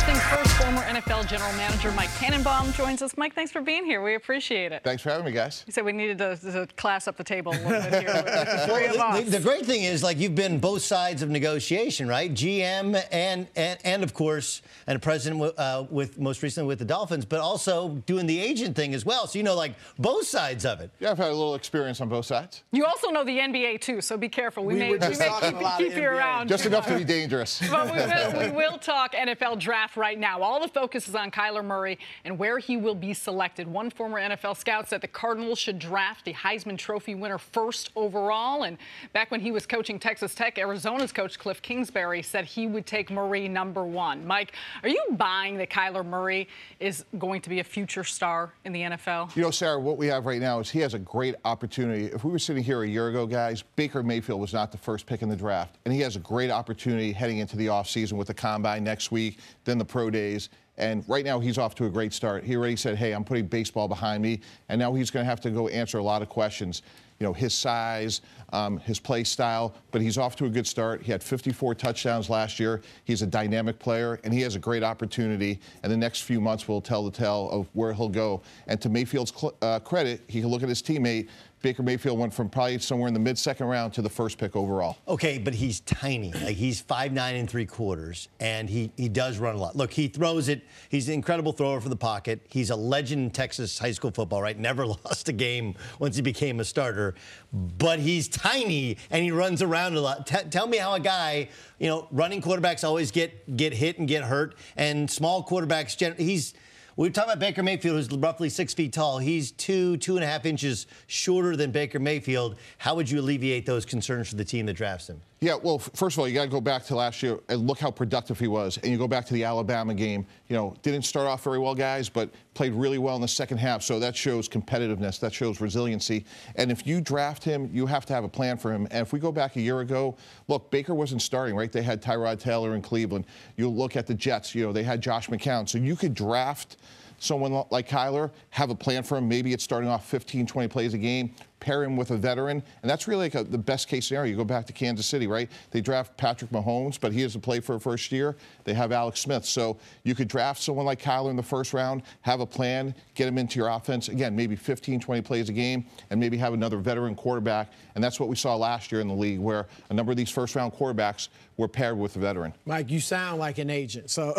S1: Everything's First former NFL general manager Mike Tannenbaum joins us. Mike, thanks for being here. We appreciate it.
S8: Thanks for having me, guys.
S1: You said we needed to class up the table a little bit here with the three of us.
S2: The great thing is, like, you've been both sides of negotiation, right? GM and of course, and president with most recently with the Dolphins, but also doing the agent thing as well. So you know, like, both sides of it.
S8: Yeah, I've had a little experience on both sides.
S1: You also know the NBA too, so be careful. We may keep you around.
S8: Just enough to be dangerous.
S1: But we will talk NFL draft right now. All the focus is on Kyler Murray and where he will be selected. One former NFL scout said the Cardinals should draft the Heisman Trophy winner first overall. And back when he was coaching Texas Tech, Arizona's coach Cliff Kingsbury said he would take Murray #1. Mike, are you buying that Kyler Murray is going to be a future star in the NFL?
S8: You know, Sarah, what we have right now is he has a great opportunity. If we were sitting here a year ago, guys, Baker Mayfield was not the first pick in the draft. And he has a great opportunity heading into the offseason with the Combine next week, then the Pro Days. And right now, he's off to a great start. He already said, hey, I'm putting baseball behind me. And now he's going to have to go answer a lot of questions. You know, his size, his play style, but he's off to a good start. He had 54 touchdowns last year. He's a dynamic player, and he has a great opportunity. And the next few months will tell the tale of where he'll go. And to Mayfield's credit, he can look at his teammate. Baker Mayfield went from probably somewhere in the mid-second round to the first pick overall.
S2: Okay, but he's tiny. Like, he's 5'9"3/4", and he does run a lot. Look, he throws it. He's an incredible thrower for the pocket. He's a legend in Texas high school football, right? Never lost a game once he became a starter. But he's tiny, and he runs around a lot. Tell me how a guy, you know, running quarterbacks always get hit and get hurt, and small quarterbacks, we're talking about Baker Mayfield, who's roughly 6 feet tall. He's 2.5 inches shorter than Baker Mayfield. How would you alleviate those concerns for the team that drafts him?
S8: Yeah, well, first of all, you got to go back to last year and look how productive he was. And you go back to the Alabama game. You know, didn't start off very well, guys, but played really well in the second half. So that shows competitiveness. That shows resiliency. And if you draft him, you have to have a plan for him. And if we go back a year ago, look, Baker wasn't starting, right? They had Tyrod Taylor in Cleveland. You look at the Jets, you know, they had Josh McCown. So you could draft someone like Kyler, have a plan for him. Maybe it's starting off 15, 20 plays a game, pair him with a veteran. And that's really like the best case scenario. You go back to Kansas City, right? They draft Patrick Mahomes, but he doesn't play for a first year. They have Alex Smith. So you could draft someone like Kyler in the first round, have a plan, get him into your offense. Again, maybe 15, 20 plays a game, and maybe have another veteran quarterback. And that's what we saw last year in the league, where a number of these first-round quarterbacks were paired with a veteran.
S3: Mike, you sound like an agent. So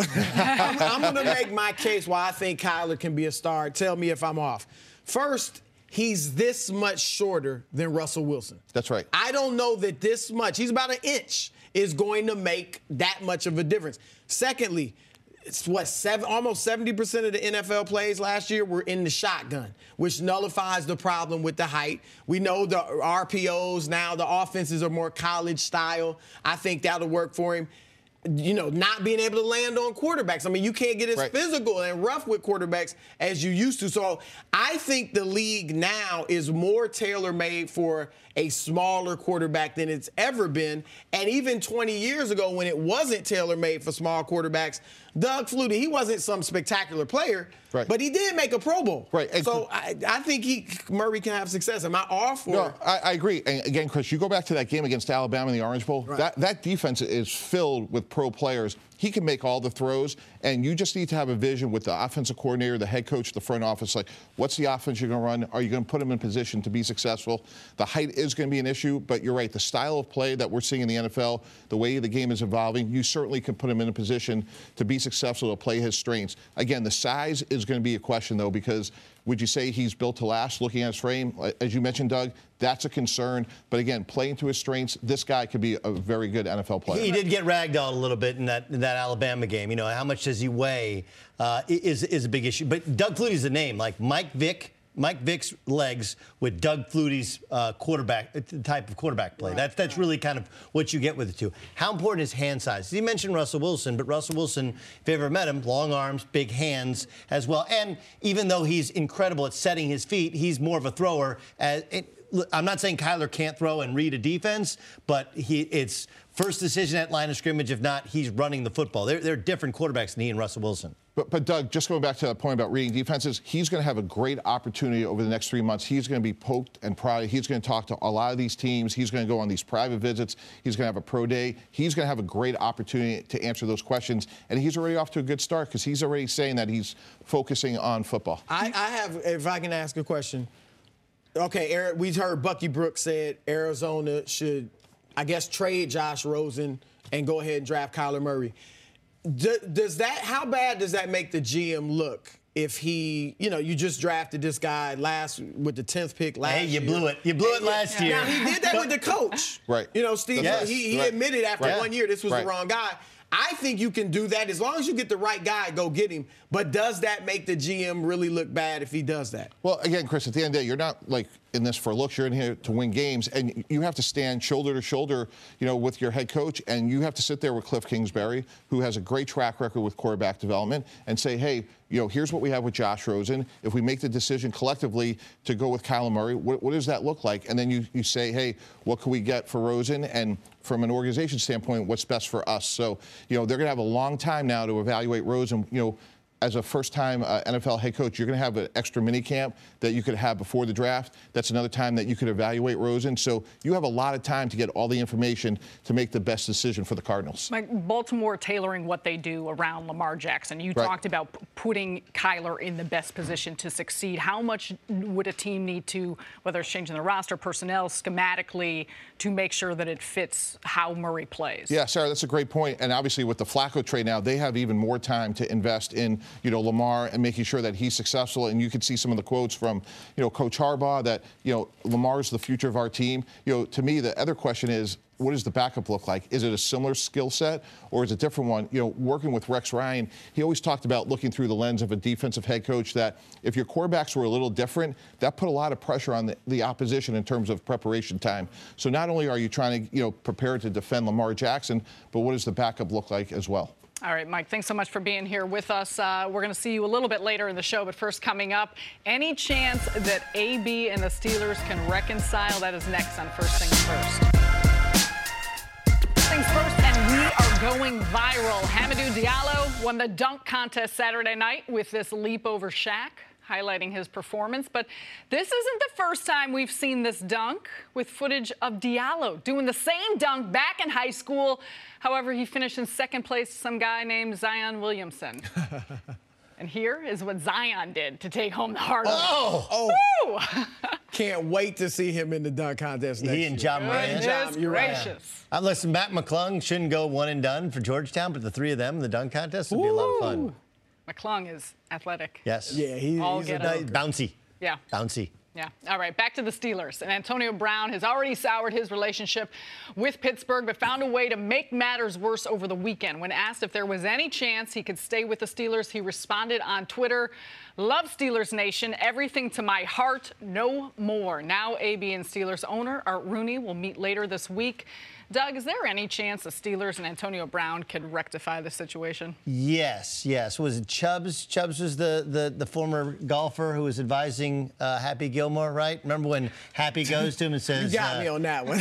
S3: I'm going to make my case why I think Kyler can be a star. Tell me if I'm off. First, he's this much shorter than Russell Wilson.
S8: That's right.
S3: I don't know that this much, he's about an inch, is going to make that much of a difference. Secondly, it's almost 70% of the NFL plays last year were in the shotgun, which nullifies the problem with the height. We know the RPOs now, the offenses are more college style. I think that'll work for him. You know, not being able to land on quarterbacks. I mean, you can't get as physical and rough with quarterbacks as you used to. So I think the league now is more tailor-made for a smaller quarterback than it's ever been. And even 20 years ago, when it wasn't tailor-made for small quarterbacks, Doug Flutie, he wasn't some spectacular player, but he did make a Pro Bowl.
S8: Right. And
S3: so I think Murray can have success. Am I off? Or?
S8: No, I agree. And again, Chris, you go back to that game against Alabama in the Orange Bowl. Right. That defense is filled with pro players. He can make all the throws, and you just need to have a vision with the offensive coordinator, the head coach, the front office. Like, what's the offense you're going to run? Are you going to put him in position to be successful? The height is going to be an issue, but you're right. The style of play that we're seeing in the NFL, the way the game is evolving, you certainly can put him in a position to be successful, to play his strengths. Again, the size is going to be a question, though, because would you say he's built to last looking at his frame? As you mentioned, Doug, that's a concern. But again, playing to his strengths, this guy could be a very good NFL player.
S2: He did get ragdolled a little bit in that Alabama game. You know, how much does he weigh is a big issue. But Doug Flutie's the name. Like Mike Vick's legs with Doug Flutie's type of quarterback play. That's really kind of what you get with the two. How important is hand size? You mentioned Russell Wilson, but Russell Wilson, if you ever met him, long arms, big hands as well. And even though he's incredible at setting his feet, he's more of a thrower. I'm not saying Kyler can't throw and read a defense, but it's first decision at line of scrimmage. If not, he's running the football. They're different quarterbacks than he and Russell Wilson.
S8: But Doug, just going back to that point about reading defenses, he's going to have a great opportunity over the next 3 months. He's going to be poked and prodded. He's going to talk to a lot of these teams. He's going to go on these private visits. He's going to have a pro day. He's going to have a great opportunity to answer those questions. And he's already off to a good start because he's already saying that he's focusing on football.
S3: I have, if I can ask a question. Okay, we heard Bucky Brooks said Arizona should, I guess, trade Josh Rosen and go ahead and draft Kyler Murray. How bad does that make the GM look if he, you just drafted this guy with the 10th pick last year?
S2: Hey, you blew it. You blew it last year.
S3: Now, he did that with the coach.
S8: Right.
S3: Steve,
S2: yes,
S3: he admitted after 1 year this was the wrong guy. I think you can do that as long as you get the right guy, go get him. But does that make the GM really look bad if he does that?
S8: Well, again, Chris, at the end of the day, you're not in this for looks. You're in here to win games, and you have to stand shoulder to shoulder, with your head coach, and you have to sit there with Cliff Kingsbury, who has a great track record with quarterback development, and say, hey, here's what we have with Josh Rosen. If we make the decision collectively to go with Kyler Murray, what does that look like? And then you say, hey, what can we get for Rosen? And from an organization standpoint, what's best for us? So, they're going to have a long time now to evaluate Rosen. As a first-time NFL head coach, you're going to have an extra mini camp that you could have before the draft. That's another time that you could evaluate Rosen. So you have a lot of time to get all the information to make the best decision for the Cardinals.
S1: Baltimore tailoring what they do around Lamar Jackson. You talked about putting Kyler in the best position to succeed. How much would a team need to, whether it's changing the roster, personnel, schematically, to make sure that it fits how Murray plays?
S8: Yeah, Sarah, that's a great point. And obviously with the Flacco trade now, they have even more time to invest in Lamar and making sure that he's successful. And you could see some of the quotes from, Coach Harbaugh that, Lamar's the future of our team. To me, the other question is, what does the backup look like? Is it a similar skill set or is it a different one? Working with Rex Ryan, he always talked about looking through the lens of a defensive head coach that if your quarterbacks were a little different, that put a lot of pressure on the opposition in terms of preparation time. So not only are you trying to, prepare to defend Lamar Jackson, but what does the backup look like as well?
S1: All right, Mike, thanks so much for being here with us. We're going to see you a little bit later in the show, but first coming up, any chance that AB and the Steelers can reconcile? That is next on First Things First. Things first, and we are going viral. Hamidou Diallo won the dunk contest Saturday night with this leap over Shaq, highlighting his performance. But this isn't the first time we've seen this dunk, with footage of Diallo doing the same dunk back in high school. However, he finished in second place to some guy named Zion Williamson. And here is what Zion did to take home the heart of it. Oh!
S3: Can't wait to see him in the dunk contest next year.
S2: He and John Moran.
S1: Goodness gracious.
S2: Listen, Matt McClung shouldn't go one and done for Georgetown, but the three of them in the dunk contest would be a lot of fun.
S1: McClung is athletic.
S2: Yes.
S3: Yeah, he's
S2: bouncy.
S1: Yeah.
S2: Bouncy.
S1: Yeah. All right, back to the Steelers. And Antonio Brown has already soured his relationship with Pittsburgh, but found a way to make matters worse over the weekend. When asked if there was any chance he could stay with the Steelers, he responded on Twitter, "Love Steelers Nation, everything to my heart, no more." Now AB and Steelers owner Art Rooney will meet later this week. Doug, is there any chance the Steelers and Antonio Brown could rectify the situation?
S2: Yes. Was it Chubbs? Chubbs was the former golfer who was advising Happy Gilmore, right? Remember when Happy goes to him and says...
S3: You got me on that one.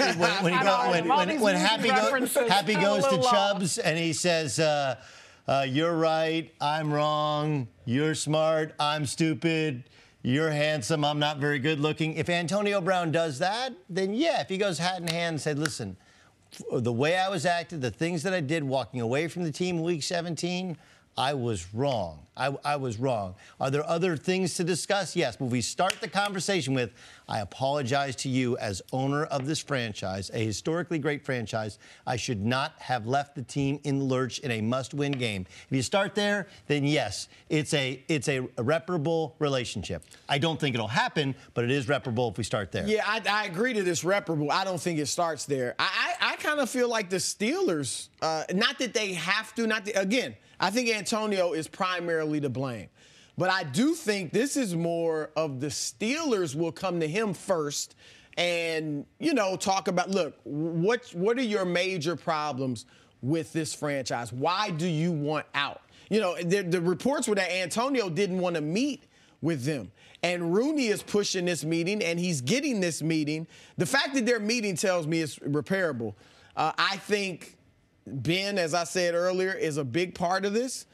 S2: when Happy goes to Chubbs and he says, you're right, I'm wrong, you're smart, I'm stupid, you're handsome, I'm not very good looking. If Antonio Brown does that, then yeah, if he goes hat in hand and said, listen, the way I was acted, the things that I did walking away from the team in Week 17, I was wrong. I was wrong. Are there other things to discuss? Yes, but we start the conversation with, I apologize to you as owner of this franchise, a historically great franchise. I should not have left the team in the lurch in a must-win game. If you start there, then yes, it's a reparable relationship. I don't think it'll happen, but it is reparable if we start there.
S3: Yeah, I agree to this reparable. I don't think it starts there. I kind of feel like the Steelers, not that they have to, again, I think Antonio is primarily to blame. But I do think this is more of the Steelers will come to him first and, talk about, look, what are your major problems with this franchise? Why do you want out? The reports were that Antonio didn't want to meet with them. And Rooney is pushing this meeting, and he's getting this meeting. The fact that they're meeting tells me it's repairable. I think Ben, as I said earlier, is a big part of this.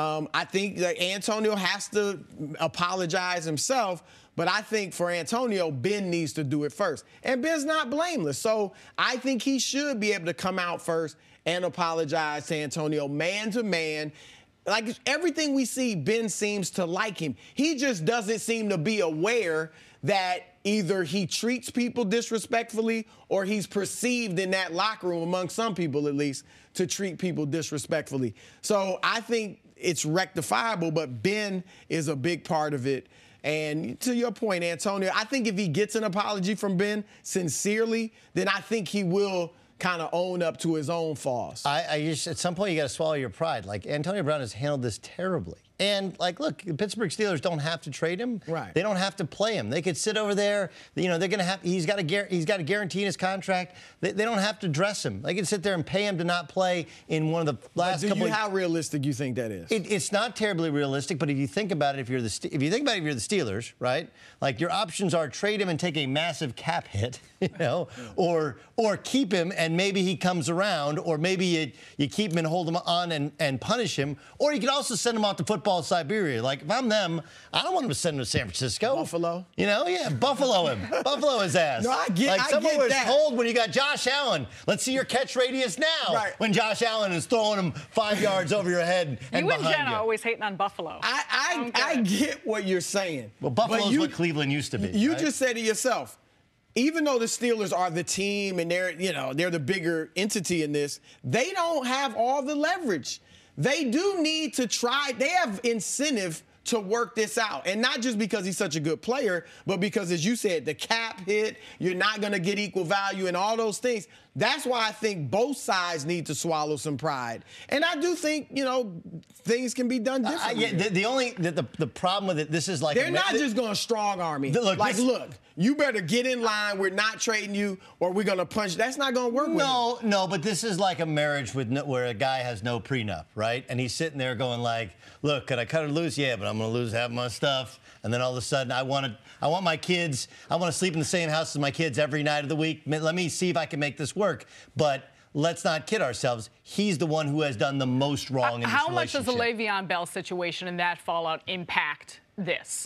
S3: I think that Antonio has to apologize himself, but I think for Antonio, Ben needs to do it first. And Ben's not blameless. So I think he should be able to come out first and apologize to Antonio man to man. Like everything we see, Ben seems to like him. He just doesn't seem to be aware that either he treats people disrespectfully or he's perceived in that locker room, among some people at least, to treat people disrespectfully. So I think it's rectifiable, but Ben is a big part of it. And to your point, Antonio, I think if he gets an apology from Ben sincerely, then I think he will kind of own up to his own flaws.
S2: At some point, you got to swallow your pride. Like, Antonio Brown has handled this terribly. And, like, look, the Pittsburgh Steelers don't have to trade him.
S3: Right.
S2: They don't have to play him. They could sit over there. You know, they're going to have – he's got a guarantee in his contract. They don't have to dress him. They can sit there and pay him to not play in one of the last couple –
S3: How realistic do you think that is?
S2: It's not terribly realistic, but if you think about it, if you're the Steelers, right? Like, your options are trade him and take a massive cap hit, you know, or keep him and maybe he comes around, or maybe you keep him and hold him on and punish him, or you could also send him off to football Siberia. Like, if I'm them, I don't want him to send him to San Francisco.
S3: Buffalo.
S2: You know, yeah, Buffalo him. Buffalo his ass.
S3: No, I get
S2: someone was
S3: that.
S2: told when you got Josh Allen, let's see your catch radius now.
S3: Right.
S2: When Josh Allen is throwing him 5 yards over your head and
S1: you and
S2: behind
S1: Jen
S2: you.
S1: are always hating on Buffalo.
S3: I get what you're saying.
S2: Well, Buffalo's what Cleveland used to be.
S3: You
S2: right?
S3: just said to yourself, even though the Steelers are the team and they're the bigger entity in this, they don't have all the leverage. They do need to try. They have incentive to work this out. And not just because he's such a good player, but because, as you said, the cap hit, you're not going to get equal value and all those things. That's why I think both sides need to swallow some pride. And I do think, things can be done differently.
S2: The problem with it, this is like...
S3: They're not just going to strong arm him. Look, you better get in line. We're not trading you or we're going to punch. That's not going to work with him.
S2: No, but this is like a marriage where a guy has no prenup, right? And he's sitting there going like, look, could I cut it loose? Yeah, but I'm going to lose half my stuff. And then all of a sudden, I want my kids, I want to sleep in the same house as my kids every night of the week. Let me see if I can make this work. But let's not kid ourselves. He's the one who has done the most wrong in this relationship.
S1: How much does the Le'Veon Bell situation and that fallout impact this?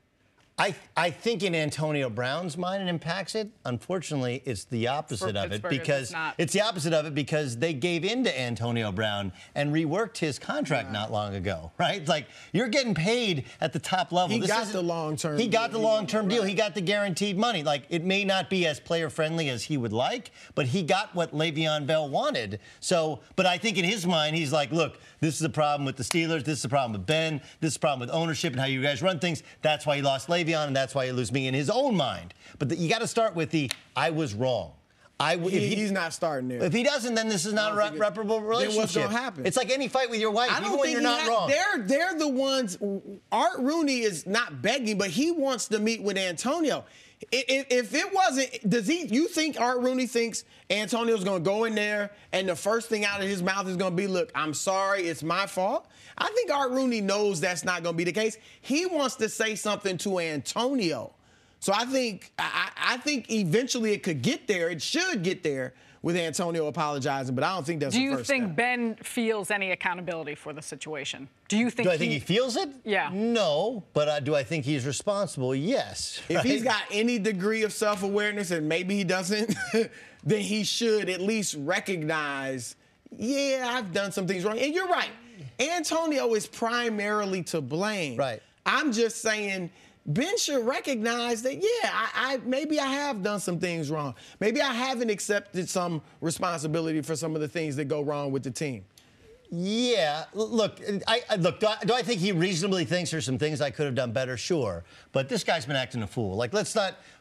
S2: I think in Antonio Brown's mind it impacts it. Unfortunately, it's the opposite of it because it's the opposite of it because they gave in to Antonio Brown and reworked his contract not long ago, right? Like, you're getting paid at the top level.
S3: He got the long-term deal.
S2: He got the long-term deal. He got the guaranteed money. Like, it may not be as player-friendly as he would like, but he got what Le'Veon Bell wanted. So, but I think in his mind, he's like, look, this is the problem with the Steelers. This is the problem with Ben. This is the problem with ownership and how you guys run things. That's why he lost Le'Veon, and that's why he lose me in his own mind. But you got to start with I was wrong.
S3: He's not starting there.
S2: If he doesn't, then this is not a reparable relationship.
S3: Then what's going to happen?
S2: It's like any fight with your wife. Even when you're not wrong.
S3: They're the ones. Art Rooney is not begging, but he wants to meet with Antonio. If it wasn't, you think Art Rooney thinks Antonio's going to go in there and the first thing out of his mouth is going to be, look, I'm sorry, it's my fault? I think Art Rooney knows that's not going to be the case. He wants to say something to Antonio. So I think eventually it could get there. It should get there with Antonio apologizing, but I don't think that's the first step.
S1: Do you think Ben feels any accountability for the situation? Do I think
S2: he feels it?
S1: Yeah.
S2: No, but do I think he's responsible? Yes.
S3: If he's got any degree of self-awareness, and maybe he doesn't, then he should at least recognize, yeah, I've done some things wrong. And you're right. Antonio is primarily to blame.
S2: Right.
S3: I'm just saying Ben should recognize that, yeah, maybe I have done some things wrong. Maybe I haven't accepted some responsibility for some of the things that go wrong with the team.
S2: Yeah, look, do I think he reasonably thinks there's some things I could have done better? Sure. But this guy's been acting a fool. Like, let's not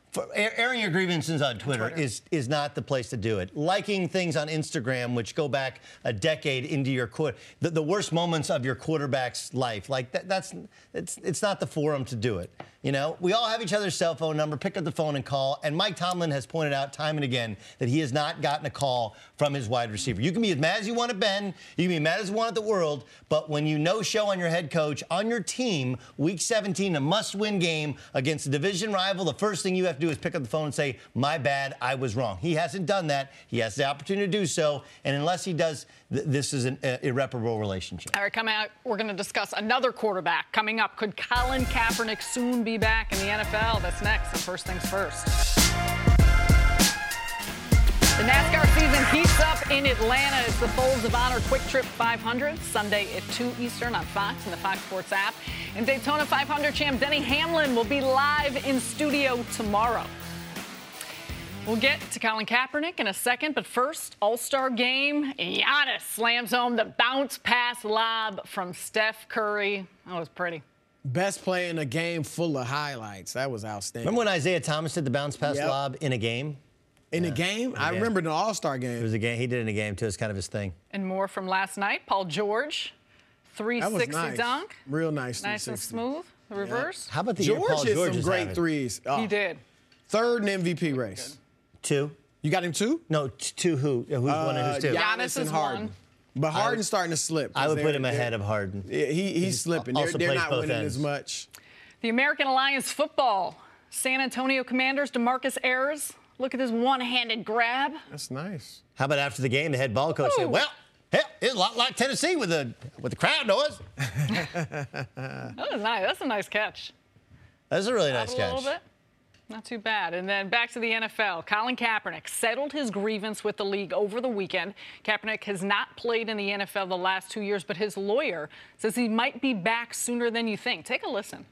S2: Airing your grievances on Twitter is not the place to do it. Liking things on Instagram, which go back a decade into your the worst moments of your quarterback's life, like it's not the forum to do it. You know, we all have each other's cell phone number. Pick up the phone and call. And Mike Tomlin has pointed out time and again that he has not gotten a call from his wide receiver. You can be as mad as you want at Ben. You can be mad as you want at the world. But when you no-show on your head coach, on your team, Week 17, a must-win game against a division rival, the first thing you have to do is pick up the phone and say, my bad, I was wrong. He hasn't done that. He has the opportunity to do so. And unless he does, this is an irreparable relationship.
S1: All right, coming out, we're going to discuss another quarterback. Coming up, could Colin Kaepernick soon be back in the NFL? That's next. And first things first. The NASCAR season heats up in Atlanta. It's the Folds of Honor Quick Trip 500, Sunday at 2 Eastern on Fox and the Fox Sports app. And Daytona 500 champ Denny Hamlin will be live in studio tomorrow. We'll get to Colin Kaepernick in a second, but first, All-Star game. Giannis slams home the bounce pass lob from Steph Curry. That was pretty.
S3: Best play in a game full of highlights. That was outstanding.
S2: Remember when Isaiah Thomas did the bounce pass lob in a game?
S3: In a game? I remember the All-Star game.
S2: It was a game. He did it in a game, too. It's kind of his thing.
S1: And more from last night. Paul George, 360
S3: nice.
S1: dunk.
S3: Real nice.
S1: Nice and smooth. The reverse.
S2: How about the
S3: George
S2: Paul
S3: hit
S2: George
S3: some great threes.
S1: He did.
S3: Third in MVP race.
S2: 2.
S3: You got him 2?
S2: No, 2 who? Who's 1 and who's 2?
S1: Giannis
S3: and
S1: is
S3: Harden.
S1: 1.
S3: But Harden's starting to slip.
S2: I would put him ahead of Harden.
S3: He's slipping. They're not winning
S2: ends.
S3: as much.
S1: The American Alliance football. San Antonio Commanders, DeMarcus Ayers. Look at this one-handed grab.
S3: That's nice.
S2: How about after the game, the head ball coach said, well, hell, it's a lot like Tennessee with the crowd noise.
S1: That was nice. That's a nice catch.
S2: That's a really nice catch.
S1: A little bit. Not too bad. And then back to the NFL. Colin Kaepernick settled his grievance with the league over the weekend. Kaepernick has not played in the NFL the last 2 years, but his lawyer says he might be back sooner than you think. Take a listen.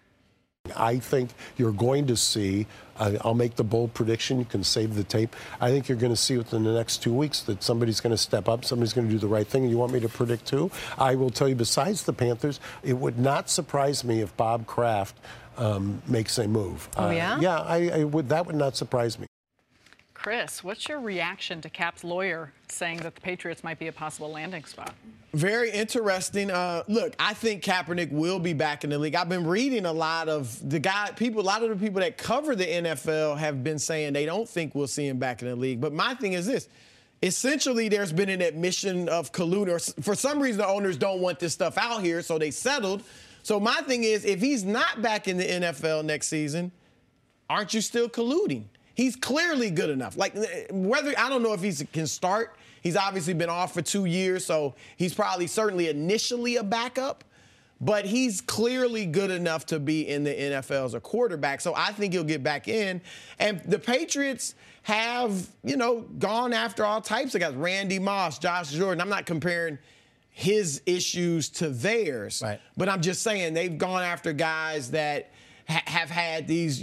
S9: I think you're going to see, I'll make the bold prediction, you can save the tape. I think you're going to see within the next 2 weeks that somebody's going to step up, somebody's going to do the right thing. And you want me to predict too? I will tell you, besides the Panthers, it would not surprise me if Bob Kraft makes a move.
S10: Oh, yeah?
S9: Yeah, I would. That would not surprise me.
S1: Chris, what's your reaction to Cap's lawyer saying that the Patriots might be a possible landing spot?
S3: Very interesting. Look, I think Kaepernick will be back in the league. I've been reading a lot of the people that cover the NFL have been saying they don't think we'll see him back in the league. But my thing is this. Essentially, there's been an admission of colluding. Or for some reason, the owners don't want this stuff out here, so they settled. So my thing is, if he's not back in the NFL next season, aren't you still colluding? He's clearly good enough. Like, I don't know if he can start. He's obviously been off for 2 years, so he's probably certainly initially a backup. But he's clearly good enough to be in the NFL as a quarterback. So I think he'll get back in. And the Patriots have, gone after all types of guys. Randy Moss, Josh Jordan. I'm not comparing his issues to theirs.
S2: Right.
S3: But I'm just saying they've gone after guys that have had these,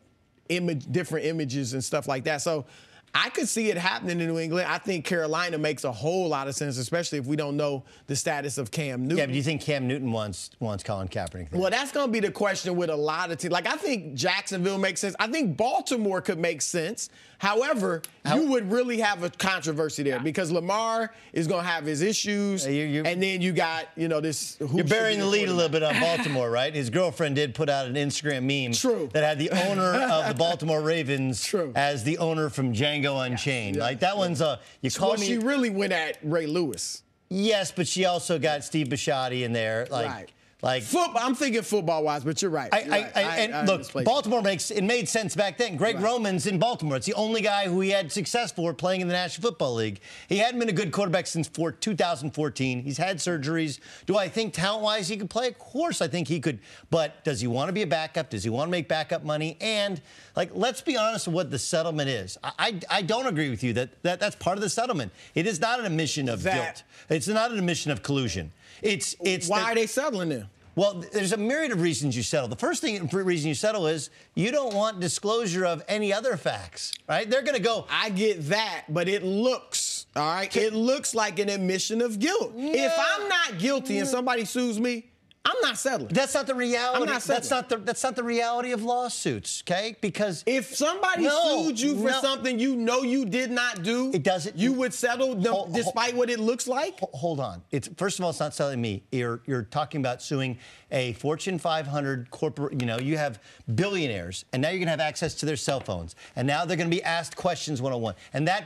S3: different images and stuff like that. So I could see it happening in New England. I think Carolina makes a whole lot of sense, especially if we don't know the status of Cam Newton.
S2: Yeah, but do you think Cam Newton wants Colin Kaepernick there?
S3: Well, that's going to be the question with a lot of teams. Like, I think Jacksonville makes sense. I think Baltimore could make sense. However, you would really have a controversy there because Lamar is going to have his issues, and then you got, this.
S2: You're burying the lead a little bit on Baltimore, right? His girlfriend did put out an Instagram meme that had the owner of the Baltimore Ravens as the owner from Django Unchained. Like, that one's
S3: she really went at Ray Lewis.
S2: Yes, but she also got Steve Bisciotti in there. Football,
S3: I'm thinking football-wise, but you're right.
S2: Look, Baltimore made sense back then. Greg Roman's in Baltimore. It's the only guy who he had success for playing in the National Football League. He hadn't been a good quarterback since 2014. He's had surgeries. Do I think talent-wise he could play? Of course I think he could. But does he want to be a backup? Does he want to make backup money? And, let's be honest with what the settlement is. I don't agree with you that's part of the settlement. It is not an admission of guilt. It's not an admission of collusion. Why
S3: are they settling then?
S2: Well, there's a myriad of reasons you settle. The first reason you settle is you don't want disclosure of any other facts, right? They're going to go.
S3: I get that, but it looks, all right? It looks like an admission of guilt. No. If I'm not guilty and somebody sues me, I'm not settling.
S2: That's not the reality.
S3: I'm not settling.
S2: That's not the reality of lawsuits, okay? Because
S3: if somebody sued you for something you know you did not do,
S2: it doesn't.
S3: You would settle despite what it looks like.
S2: Hold on. First of all, it's not selling me. You're talking about suing a Fortune 500 corporate. You know, you have billionaires, and now you're gonna have access to their cell phones, and now they're gonna be asked questions one-on-one, and that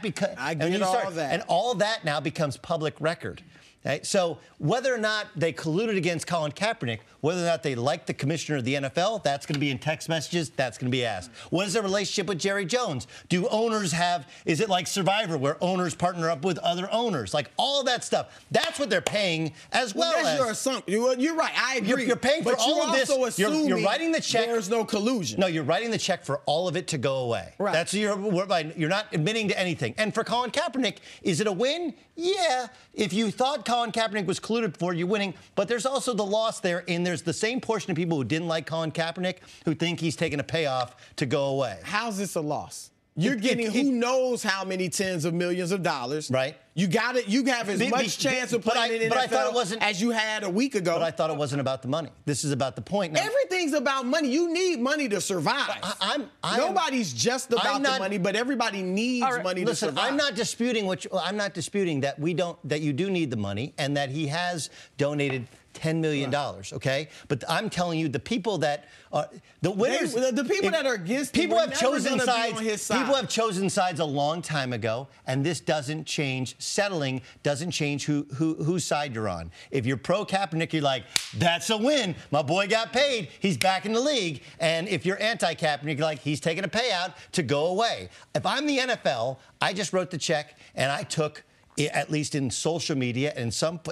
S2: and all that now becomes public record. Okay? So whether or not they colluded against Colin Kaepernick, whether or not they like the commissioner of the NFL, that's going to be in text messages. That's going to be asked. What is their relationship with Jerry Jones? Do owners is it like Survivor where owners partner up with other owners? Like all of that stuff. That's what they're paying as well as.
S3: That's your assumption. You're right. I agree.
S2: You're paying for all of this.
S3: You're
S2: writing the check.
S3: There's no collusion.
S2: No, you're writing the check for all of it to go away.
S3: Right.
S2: That's you're not admitting to anything. And for Colin Kaepernick, is it a win? Yeah. If you thought Colin Kaepernick was colluded for, you're winning. But there's also the loss there, and there's the same portion of people who didn't like Colin Kaepernick who think he's taking a payoff to go away.
S3: How's this a loss? You're getting who knows how many tens of millions of dollars.
S2: Right.
S3: You got it. You have as much chance of playing in the NFL as you had a week ago.
S2: But I thought it wasn't about the money. This is about the point. Now,
S3: everything's about money. You need money to survive. Nobody's just about the money, but everybody needs money to survive.
S2: I'm not disputing that that you do need the money and that he has donated $10 million, okay? But I'm telling you, the people that are the winners,
S3: the people that are against
S2: people have chosen sides.
S3: On his side.
S2: People have chosen sides a long time ago, and this doesn't change. Settling doesn't change whose side you're on. If you're pro Kaepernick, you're like, that's a win. My boy got paid. He's back in the league. And if you're anti-Kaepernick, you're like, he's taking a payout to go away. If I'm the NFL, I just wrote the check and I took. At least in social media and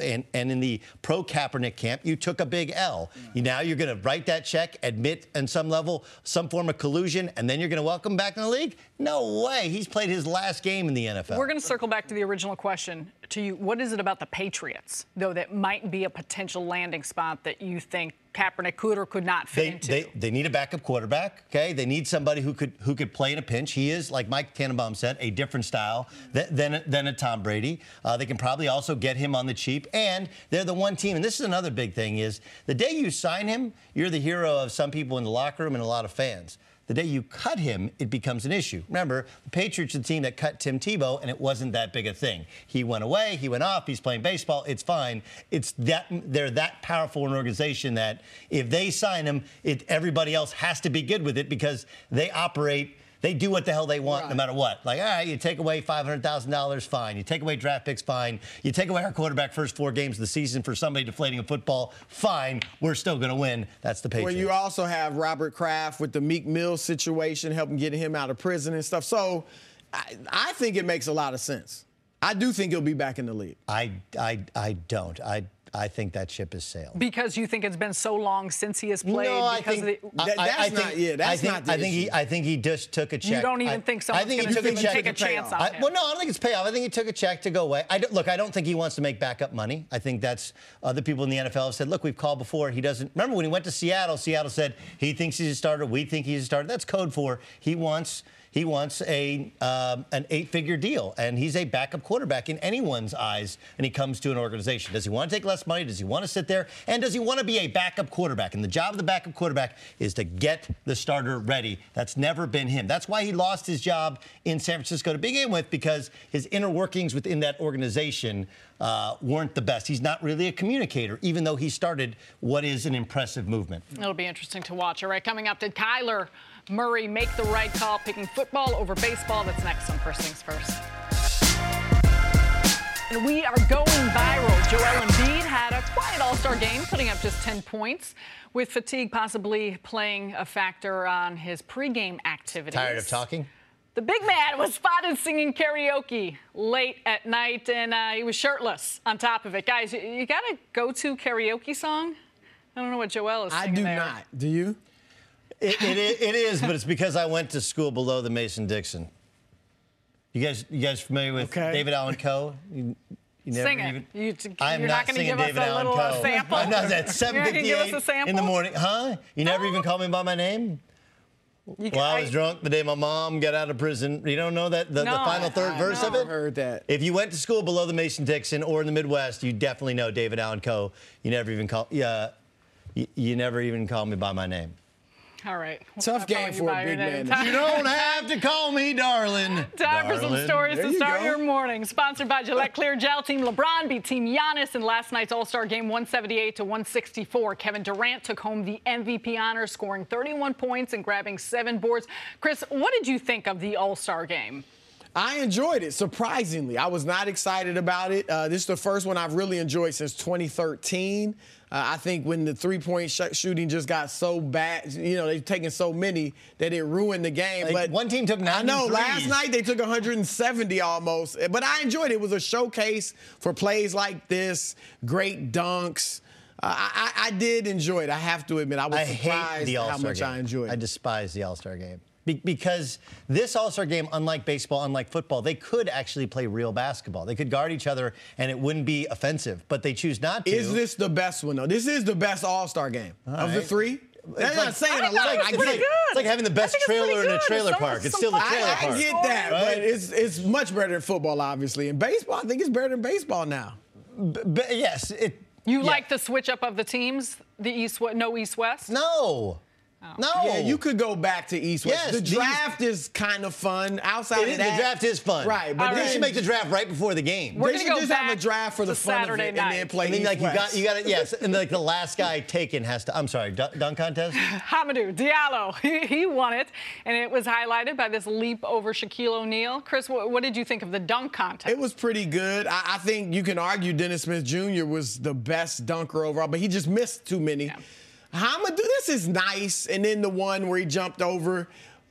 S2: in the pro Kaepernick camp, you took a big L. Now you're going to write that check, admit on some level some form of collusion, and then you're going to welcome him back in the league? No way. He's played his last game in the NFL.
S1: We're going to circle back to the original question to you. What is it about the Patriots, though, that might be a potential landing spot that you think Kaepernick could or could not fit into?
S2: They need a backup quarterback, okay? They need somebody who could play in a pinch. He is, like Mike Tannenbaum said, a different style than a Tom Brady. They can probably also get him on the cheap, and they're the one team. And this is another big thing is the day you sign him, you're the hero of some people in the locker room and a lot of fans. The day you cut him, it becomes an issue. Remember, the Patriots are the team that cut Tim Tebow, and it wasn't that big a thing. He went away, he went off, he's playing baseball, it's fine. They're that powerful an organization that if they sign him, everybody else has to be good with it because they operate. They do what the hell they want no matter what. Like, all right, you take away $500,000, fine. You take away draft picks, fine. You take away our quarterback first 4 games of the season for somebody deflating a football, fine. We're still going to win. That's the Patriots.
S3: Well, you also have Robert Kraft with the Meek Mill situation, helping get him out of prison and stuff. So I think it makes a lot of sense. I do think he'll be back in the league.
S2: I don't. I think that ship has sailed.
S1: Because you think it's been so long since he has played?
S2: No, I think
S3: I
S2: think he just took a check.
S1: You don't even think someone's going to take a chance on him?
S2: Well, no, I don't think it's payoff. I think he took a check to go away. I don't think he wants to make backup money. I think that's other people in the NFL have said, look, we've called before. He doesn't. Remember when he went to Seattle, Seattle said he thinks he's a starter. We think he's a starter. That's code for he wants an 8-figure deal, and he's a backup quarterback in anyone's eyes when he comes to an organization. Does he want to take less money? Does he want to sit there? And does he want to be a backup quarterback? And the job of the backup quarterback is to get the starter ready. That's never been him. That's why he lost his job in San Francisco to begin with, because his inner workings within that organization weren't the best. He's not really a communicator, even though he started what is an impressive movement.
S1: It'll be interesting to watch. All right, coming up, did Kyler Murray make the right call picking football over baseball? That's next on First Things First. And we are going viral. Joel Embiid had a quiet All-Star game, putting up just 10 points, with fatigue possibly playing a factor on his pregame activities.
S2: Tired of talking?
S1: The big man was spotted singing karaoke late at night, and he was shirtless on top of it. Guys, you got a go-to karaoke song? I don't know what Joel is singing.
S3: I do
S1: there.
S3: not. Do you?
S2: It is, but it's because I went to school below the Mason-Dixon. You guys familiar with David Allan Coe? You never
S1: Sing it.
S2: I'm not
S1: going to
S2: singing
S1: give
S2: David
S1: us a
S2: Allan
S1: little
S2: Coe.
S1: sample?
S2: I'm not at 7:58 in the morning. Huh? You never even called me by my name? I was drunk the day my mom got out of prison. You don't know that the final third verse of it?
S3: I heard that.
S2: If you went to school below the Mason-Dixon or in the Midwest, you definitely know David Allan Coe. You never even called. Yeah. You never even call me by my name.
S1: All right.
S3: Tough game for a big man.
S2: You don't have to call me darling.
S1: Time for some stories to start your morning. Sponsored by Gillette Clear Gel. Team LeBron beat Team Giannis in last night's All-Star game 178-164. Kevin Durant took home the MVP honor, scoring 31 points and grabbing 7 boards. Chris, what did you think of the All-Star game?
S3: I enjoyed it, surprisingly. I was not excited about it. This is the first one I've really enjoyed since 2013. I think when the three-point shooting just got so bad, they've taken so many that it ruined the game. But
S2: one team took 90
S3: I know,
S2: threes.
S3: last night they took 170 almost. But I enjoyed it. It was a showcase for plays like this, great dunks. I did enjoy it. I have to admit. I was surprised how much I enjoyed it.
S2: I despise the All-Star game. Because this All-Star game, unlike baseball, unlike football, they could actually play real basketball. They could guard each other, and it wouldn't be offensive. But they choose not to.
S3: Is this the best one, though? This is the best All-Star game of the 3. That's not saying a lot.
S2: It's like having the best trailer in a trailer park. It's still the trailer park.
S3: I get that, right? But it's much better than football, obviously. In baseball, I think it's better than baseball now.
S2: Yes.
S1: You like the switch up of the teams? The East-West?
S2: No. No.
S3: Yeah, you could go back to East-West.
S2: Yes,
S3: the draft is kind of fun. Outside of that,
S2: the draft is fun.
S3: Right,
S2: but they should make the draft right before the game.
S1: We're
S3: they should just have a draft for the fun of it and then play East-West.
S2: You got it. Yes, and like the last guy taken has to. I'm sorry, dunk contest.
S1: Hamidou Diallo, he won it, and it was highlighted by this leap over Shaquille O'Neal. Chris, what did you think of the dunk contest?
S3: It was pretty good. I think you can argue Dennis Smith Jr. was the best dunker overall, but he just missed too many. Yeah. Hamidou, this is nice. And then the one where he jumped over,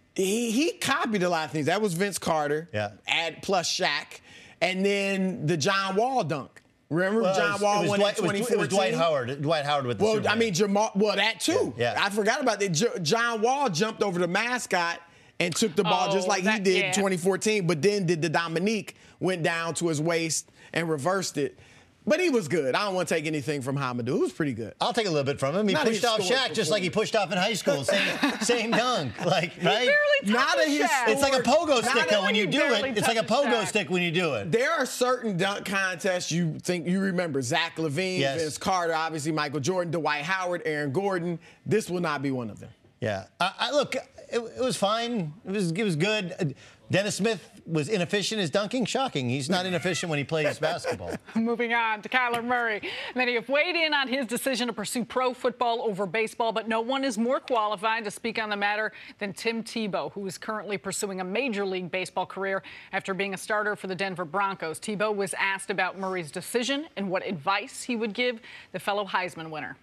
S3: he copied a lot of things. That was Vince Carter, plus Shaq. And then the John Wall dunk. Remember John Wall won in 2014?
S2: It was Dwight Howard. Dwight Howard with the Superman.
S3: I mean, Jamal, that too.
S2: Yeah.
S3: I forgot about that. John Wall jumped over the mascot and took the ball just like he did in 2014, but then did the Dominique, went down to his waist and reversed it. But he was good. I don't want to take anything from Hamidou. It was pretty good.
S2: I'll take a little bit from him. He pushed off Shaq just like he pushed off in high school. Same dunk. Right?
S1: Not a
S2: Shaq. It's like a pogo stick when you do it. It's like a pogo stick when you do it.
S3: There are certain dunk contests you think you remember. Zach LaVine, Vince Carter, obviously Michael Jordan, Dwight Howard, Aaron Gordon. This will not be one of them.
S2: Yeah. Look, it was fine. It was good. Dennis Smith was inefficient as dunking. Shocking. He's not inefficient when he plays basketball.
S1: Moving on to Kyler Murray. Many have weighed in on his decision to pursue pro football over baseball, but no one is more qualified to speak on the matter than Tim Tebow, who is currently pursuing a Major League Baseball career after being a starter for the Denver Broncos. Tebow was asked about Murray's decision and what advice he would give the fellow Heisman winner.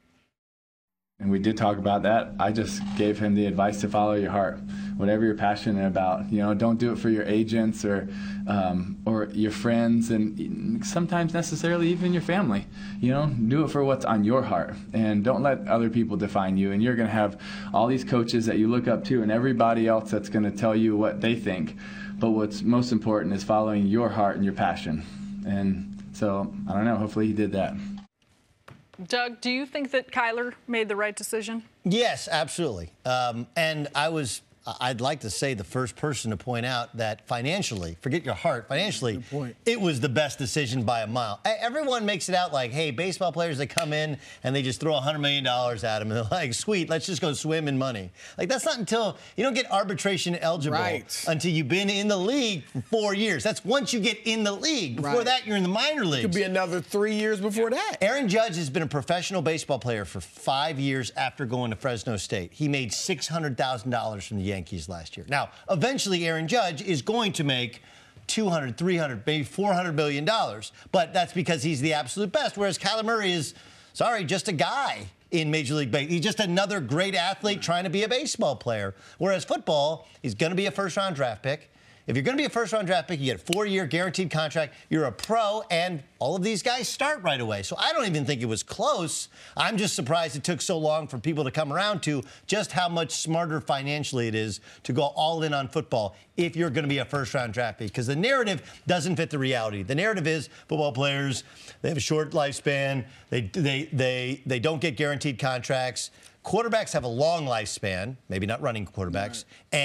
S10: And we did talk about that. I just gave him the advice to follow your heart. Whatever you're passionate about, don't do it for your agents or your friends and sometimes necessarily even your family. Do it for what's on your heart and don't let other people define you. And you're going to have all these coaches that you look up to and everybody else that's going to tell you what they think. But what's most important is following your heart and your passion. And so, I don't know, hopefully he did that.
S1: Doug, do you think that Kyler made the right decision?
S2: Yes, absolutely. And I'd like to say the first person to point out that financially, forget your heart, financially, it was the best decision by a mile. Everyone makes it out like, hey, baseball players, they come in and they just throw $100 million at them and they're like, sweet, let's just go swim in money. Like, that's not until you don't get arbitration eligible until you've been in the league for 4 years. That's once you get in the league. Before that, you're in the minor leagues.
S3: Could be another 3 years before that.
S2: Aaron Judge has been a professional baseball player for 5 years after going to Fresno State. He made $600,000 from the Yankees last year. Now, eventually, Aaron Judge is going to make $200, $300, maybe $400 million, but that's because he's the absolute best, whereas Kyler Murray is, just a guy in Major League Baseball. He's just another great athlete trying to be a baseball player, whereas football, he's going to be a first-round draft pick. If you're going to be a first-round draft pick, you get a 4-year guaranteed contract. You're a pro, and all of these guys start right away. So I don't even think it was close. I'm just surprised it took so long for people to come around to just how much smarter financially it is to go all in on football if you're going to be a first-round draft pick. Because the narrative doesn't fit the reality. The narrative is football players, they have a short lifespan. They don't get guaranteed contracts. Quarterbacks have a long lifespan, maybe not running quarterbacks, and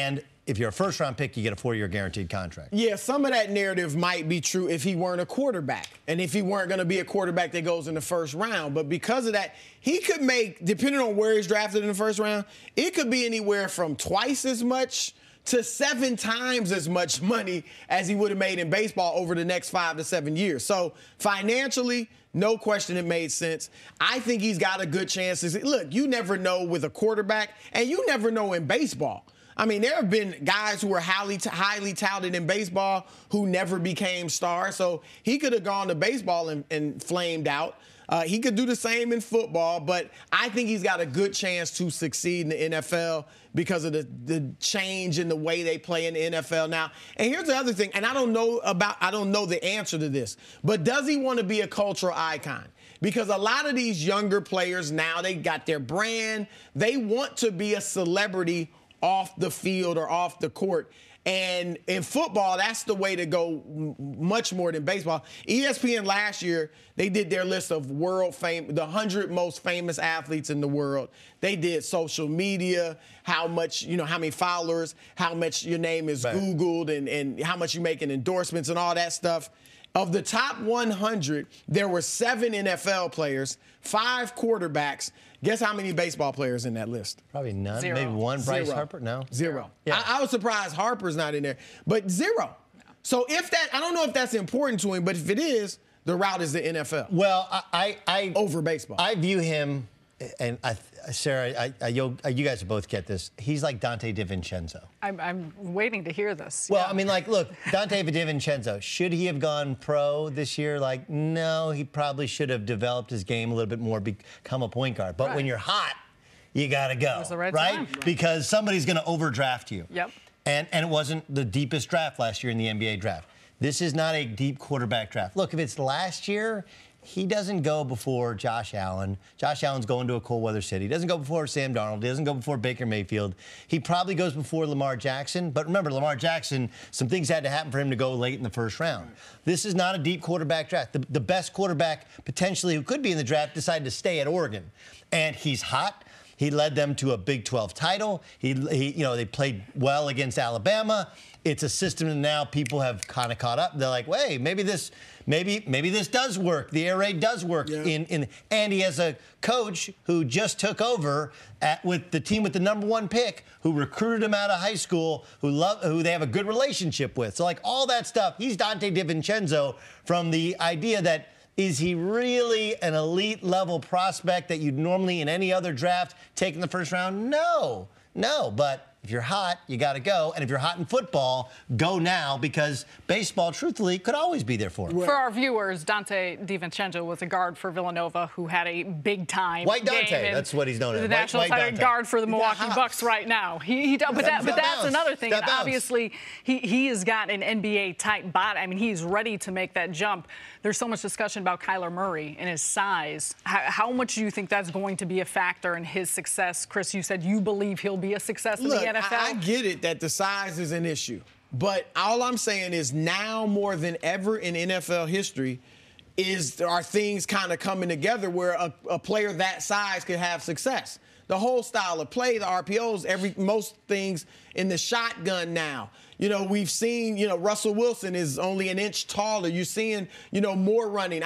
S2: if you're a first-round pick, you get a 4-year guaranteed contract.
S3: Yeah, some of that narrative might be true if he weren't a quarterback and if he weren't going to be a quarterback that goes in the first round. But because of that, he could make, depending on where he's drafted in the first round, it could be anywhere from twice as much to 7 times as much money as he would have made in baseball over the next 5 to 7 years. So financially, no question it made sense. I think he's got a good chance. Look, you never know with a quarterback, and you never know in baseball. I mean, there have been guys who were highly touted in baseball who never became stars. So he could have gone to baseball and flamed out. He could do the same in football, but I think he's got a good chance to succeed in the NFL because of the change in the way they play in the NFL now. And here's the other thing, and I don't know the answer to this, but does he want to be a cultural icon? Because a lot of these younger players now, they got their brand. They want to be a celebrity off the field or off the court. And in football, that's the way to go much more than baseball. ESPN last year, they did their list of the 100 most famous athletes in the world. They did social media, how many followers, how much your name is Googled, and how much you make in endorsements and all that stuff. Of the top 100, there were 7 NFL players, 5 quarterbacks. Guess how many baseball players in that list?
S2: Probably none.
S1: 0.
S2: Maybe 1. Bryce
S3: 0.
S2: Harper? No.
S3: 0.
S2: Yeah.
S3: I was surprised Harper's not in there, but 0. So I don't know if that's important to him, but if it is, the route is the NFL.
S2: Well, I
S3: over baseball.
S2: I view him, and Sarah, you guys both get this. He's like Dante DiVincenzo.
S1: I'm waiting to hear this.
S2: Well,
S1: yeah.
S2: I mean, look, Dante DiVincenzo, should he have gone pro this year? No, he probably should have developed his game a little bit more, become a point guard. But when you're hot, you got to go,
S1: the right
S2: right?
S1: time.
S2: Because somebody's going to overdraft you.
S1: Yep.
S2: And it wasn't the deepest draft last year in the NBA draft. This is not a deep quarterback draft. Look, if it's last year, he doesn't go before Josh Allen. Josh Allen's going to a cold weather city. He doesn't go before Sam Darnold. He doesn't go before Baker Mayfield. He probably goes before Lamar Jackson. But remember, Lamar Jackson, some things had to happen for him to go late in the first round. This is not a deep quarterback draft. The best quarterback potentially who could be in the draft decided to stay at Oregon. And he's hot. He led them to a Big 12 title. They played well against Alabama. It's a system that now people have kind of caught up. They're like, wait, maybe this does work. The air raid does work.
S3: Yeah.
S2: And he has a coach who just took over with the team with the #1 pick, who recruited him out of high school, who they have a good relationship with. So all that stuff. He's Dante DiVincenzo from the idea that, is he really an elite level prospect that you'd normally in any other draft take in the first round? No. But if you're hot, you got to go. And if you're hot in football, go now, because baseball, truthfully, could always be there for him.
S1: For our viewers, Dante DiVincenzo was a guard for Villanova who had a big-time
S2: White Dante,
S1: game
S2: that's what he's known as.
S1: The national title guard for the Milwaukee Bucks right now. But that's another thing. And obviously, he has got an NBA-type body. I mean, he's ready to make that jump. There's so much discussion about Kyler Murray and his size. How much do you think that's going to be a factor in his success? Chris, you said you believe he'll be a success in the NFL.
S3: I get it that the size is an issue. But all I'm saying is now more than ever in NFL history are things kind of coming together where a player that size could have success. The whole style of play, the RPOs, most things in the shotgun now. We've seen, Russell Wilson is only an inch taller. You're seeing, more running.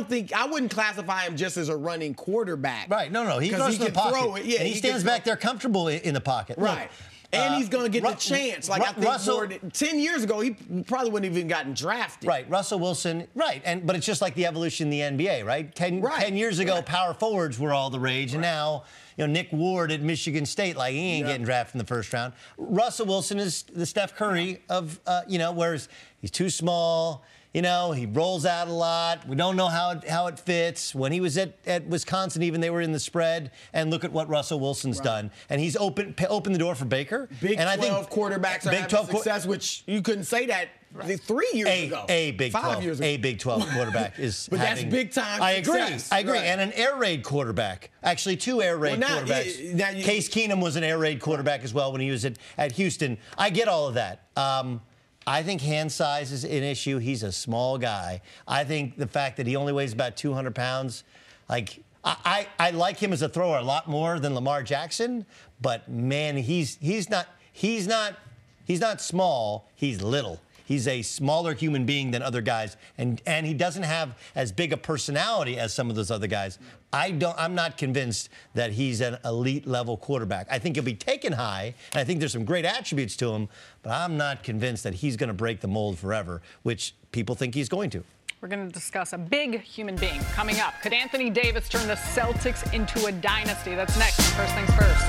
S3: I wouldn't classify him just as a running quarterback.
S2: Right. No. He goes to the pocket. Throw it. Yeah, and he stands back there comfortable in the pocket.
S3: Right.
S2: Look,
S3: and he's going to get the chance. I think 10 years ago, he probably wouldn't have even gotten drafted.
S2: Right. Russell Wilson. Right. But it's just like the evolution in the NBA, right? 10 years ago, power forwards were all the rage. And now, Nick Ward at Michigan State, he ain't getting drafted in the first round. Russell Wilson is the Steph Curry of, whereas he's too small. He rolls out a lot. We don't know how it fits. When he was at Wisconsin, even they were in the spread. And look at what Russell Wilson's done. And he's opened the door for Baker.
S3: Big 12 quarterbacks are having success, which you couldn't say that 3 years ago.
S2: A Big 12.
S3: 5 years ago.
S2: A Big 12 quarterback is
S3: but
S2: having,
S3: that's big time
S2: success. I agree.
S3: Right.
S2: And an air raid quarterback. Actually, 2 air raid quarterbacks. Case Keenum was an air raid quarterback as well when he was at Houston. I get all of that. I think hand size is an issue. He's a small guy. I think the fact that he only weighs about 200 pounds, I like him as a thrower a lot more than Lamar Jackson. But man, he's not He's not small, he's little. He's a smaller human being than other guys, and he doesn't have as big a personality as some of those other guys. I'm not convinced that he's an elite level quarterback. I think he'll be taken high, and I think there's some great attributes to him, but I'm not convinced that he's going to break the mold forever, which people think he's going to.
S1: We're going to discuss a big human being coming up. Could Anthony Davis turn the Celtics into a dynasty? That's next. First things first.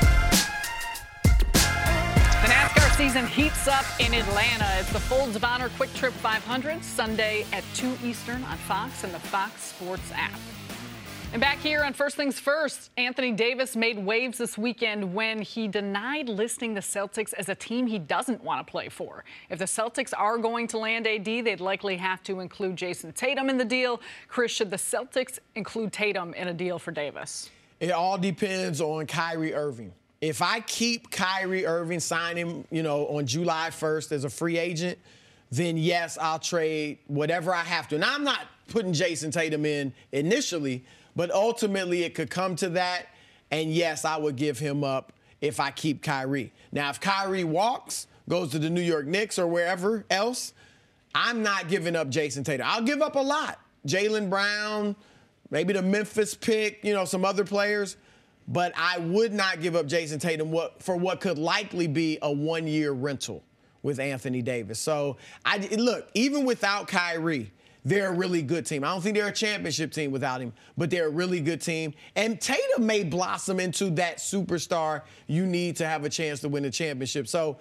S1: The NASCAR season heats up in Atlanta. It's the Folds of Honor Quick Trip 500, Sunday at 2 Eastern on Fox and the Fox Sports app. And back here on First Things First, Anthony Davis made waves this weekend when he denied listing the Celtics as a team he doesn't want to play for. If the Celtics are going to land AD, they'd likely have to include Jason Tatum in the deal. Chris, should the Celtics include Tatum in a deal for Davis?
S3: It all depends on Kyrie Irving. If I keep Kyrie Irving, sign him, on July 1st as a free agent, then yes, I'll trade whatever I have to. Now, I'm not putting Jason Tatum in initially, but ultimately it could come to that, and yes, I would give him up if I keep Kyrie. Now, if Kyrie walks, goes to the New York Knicks or wherever else, I'm not giving up Jason Tatum. I'll give up a lot. Jaylen Brown, maybe the Memphis pick, some other players, but I would not give up Jason Tatum for what could likely be a one-year rental with Anthony Davis. So, look, even without Kyrie, they're a really good team. I don't think they're a championship team without him, but they're a really good team. And Tatum may blossom into that superstar you need to have a chance to win a championship. So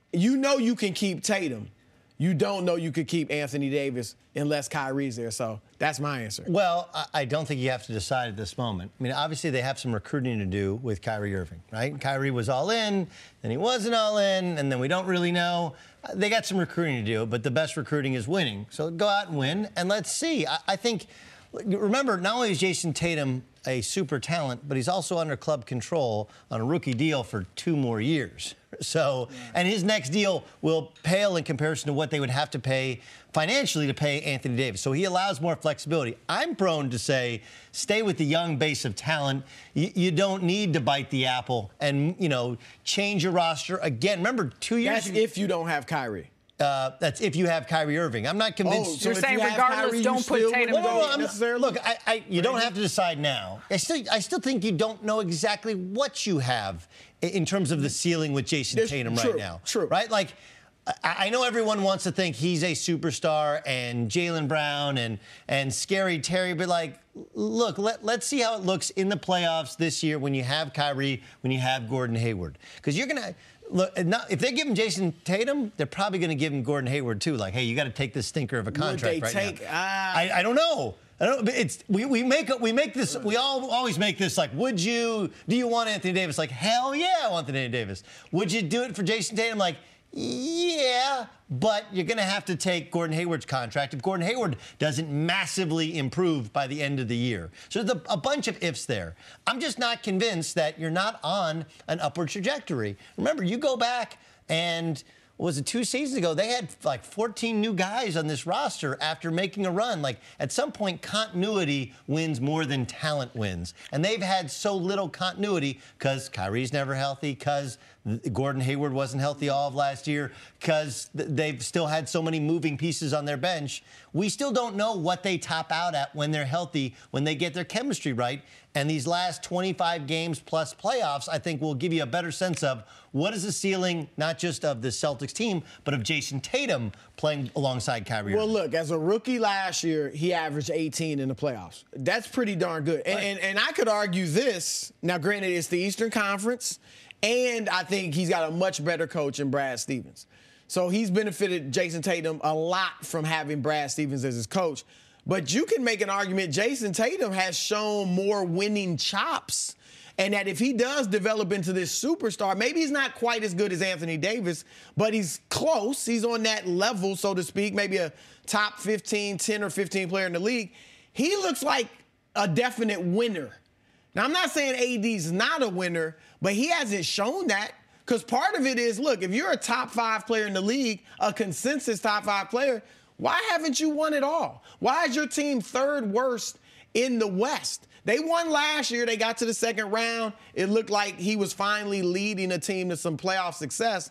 S3: you can keep Tatum. You don't know you could keep Anthony Davis unless Kyrie's there. So that's my answer.
S2: Well, I don't think you have to decide at this moment. I mean, obviously they have some recruiting to do with Kyrie Irving, right? Kyrie was all in, then he wasn't all in, and then we don't really know. They got some recruiting to do, but the best recruiting is winning. So go out and win, and let's see. I think, remember, not only is Jason Tatum a super talent, but he's also under club control on a rookie deal for 2 more years. So, and his next deal will pale in comparison to what they would have to pay financially to pay Anthony Davis. So he allows more flexibility. I'm prone to say, stay with the young base of talent. You don't need to bite the apple and, change your roster again. Remember, 2 years
S3: ago. That's if you don't have Kyrie.
S2: That's if you have Kyrie Irving. I'm not convinced.
S1: So you're saying regardless,
S3: Kyrie,
S1: don't put Tatum in the
S2: deal. Look, you don't have to decide now. I still think you don't know exactly what you have in terms of the ceiling with Jason Tatum right now.
S3: True.
S2: Right? Like, I know everyone wants to think he's a superstar and Jaylen Brown and Scary Terry, but look, let's see how it looks in the playoffs this year when you have Kyrie, when you have Gordon Hayward. Because you're going to look, if they give him Jason Tatum, they're probably going to give him Gordon Hayward too. Like, hey, you got to take this stinker of a contract right now. I don't know. We always make this like, do you want Anthony Davis? Like, hell yeah, I want Anthony Davis. Would you do it for Jason Tatum? Like, yeah, but you're going to have to take Gordon Hayward's contract if Gordon Hayward doesn't massively improve by the end of the year. So there's a bunch of ifs there. I'm just not convinced that you're not on an upward trajectory. Remember, you go back and was it 2 seasons ago? They had 14 new guys on this roster after making a run. At some point, continuity wins more than talent wins. And they've had so little continuity because Kyrie's never healthy, because Gordon Hayward wasn't healthy all of last year, because they've still had so many moving pieces on their bench. We still don't know what they top out at when they're healthy, when they get their chemistry right. And these last 25 games plus playoffs, I think, will give you a better sense of what is the ceiling, not just of the Celtics team, but of Jason Tatum playing alongside Kyrie.
S3: Well, look, as a rookie last year, he averaged 18 in the playoffs. That's pretty darn good. And I could argue this. Now, granted, it's the Eastern Conference, and I think he's got a much better coach in Brad Stevens. So he's benefited Jason Tatum a lot from having Brad Stevens as his coach. But you can make an argument Jason Tatum has shown more winning chops, and that if he does develop into this superstar, maybe he's not quite as good as Anthony Davis, but he's close. He's on that level, so to speak, maybe a top 10 or 15 player in the league. He looks like a definite winner. Now, I'm not saying AD's not a winner, but he hasn't shown that. Because part of it is, look, if you're a top 5 player in the league, a consensus top 5 player, why haven't you won it all? Why is your team 3rd worst in the West? They won last year. They got to the 2nd round. It looked like he was finally leading a team to some playoff success.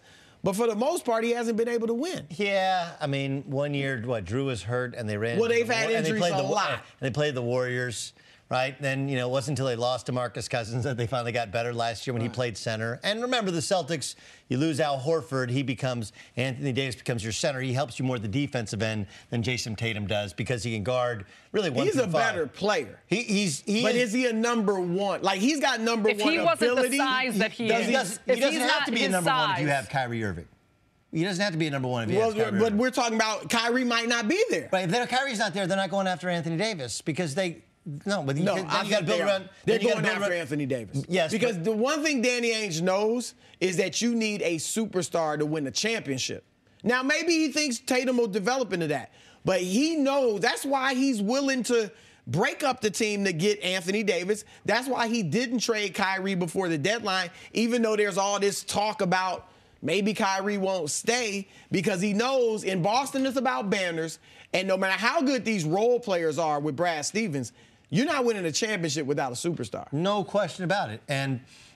S3: But for the most part, he hasn't been able to win.
S2: Yeah, I mean, one year, Drew was hurt, and they ran.
S3: Well, they've had injuries a lot.
S2: And they played the Warriors, right? Then, it wasn't until they lost to DeMarcus Cousins that they finally got better last year when he played center. And remember, the Celtics, you lose Al Horford, Anthony Davis becomes your center. He helps you more at the defensive end than Jason Tatum does because he can guard really 1 through 5.
S3: He's a better player.
S2: But
S3: is he a number one? Like, he's got number one ability.
S1: If he wasn't the size that he is.
S2: He doesn't have to be a number one if you have Kyrie Irving. He doesn't have to be a number one if he has Kyrie Irving.
S3: But we're talking about Kyrie might not be there.
S2: Right, if Kyrie's not there, they're not going after Anthony Davis because they... No, but you got to build around.
S3: They're going after Anthony Davis.
S2: Yes,
S3: because the one thing Danny Ainge knows is that you need a superstar to win a championship. Now, maybe he thinks Tatum will develop into that, but he knows that's why he's willing to break up the team to get Anthony Davis. That's why he didn't trade Kyrie before the deadline, even though there's all this talk about maybe Kyrie won't stay, because he knows in Boston it's about banners, and no matter how good these role players are with Brad Stevens, you're not winning a championship without a superstar.
S2: No question about it. And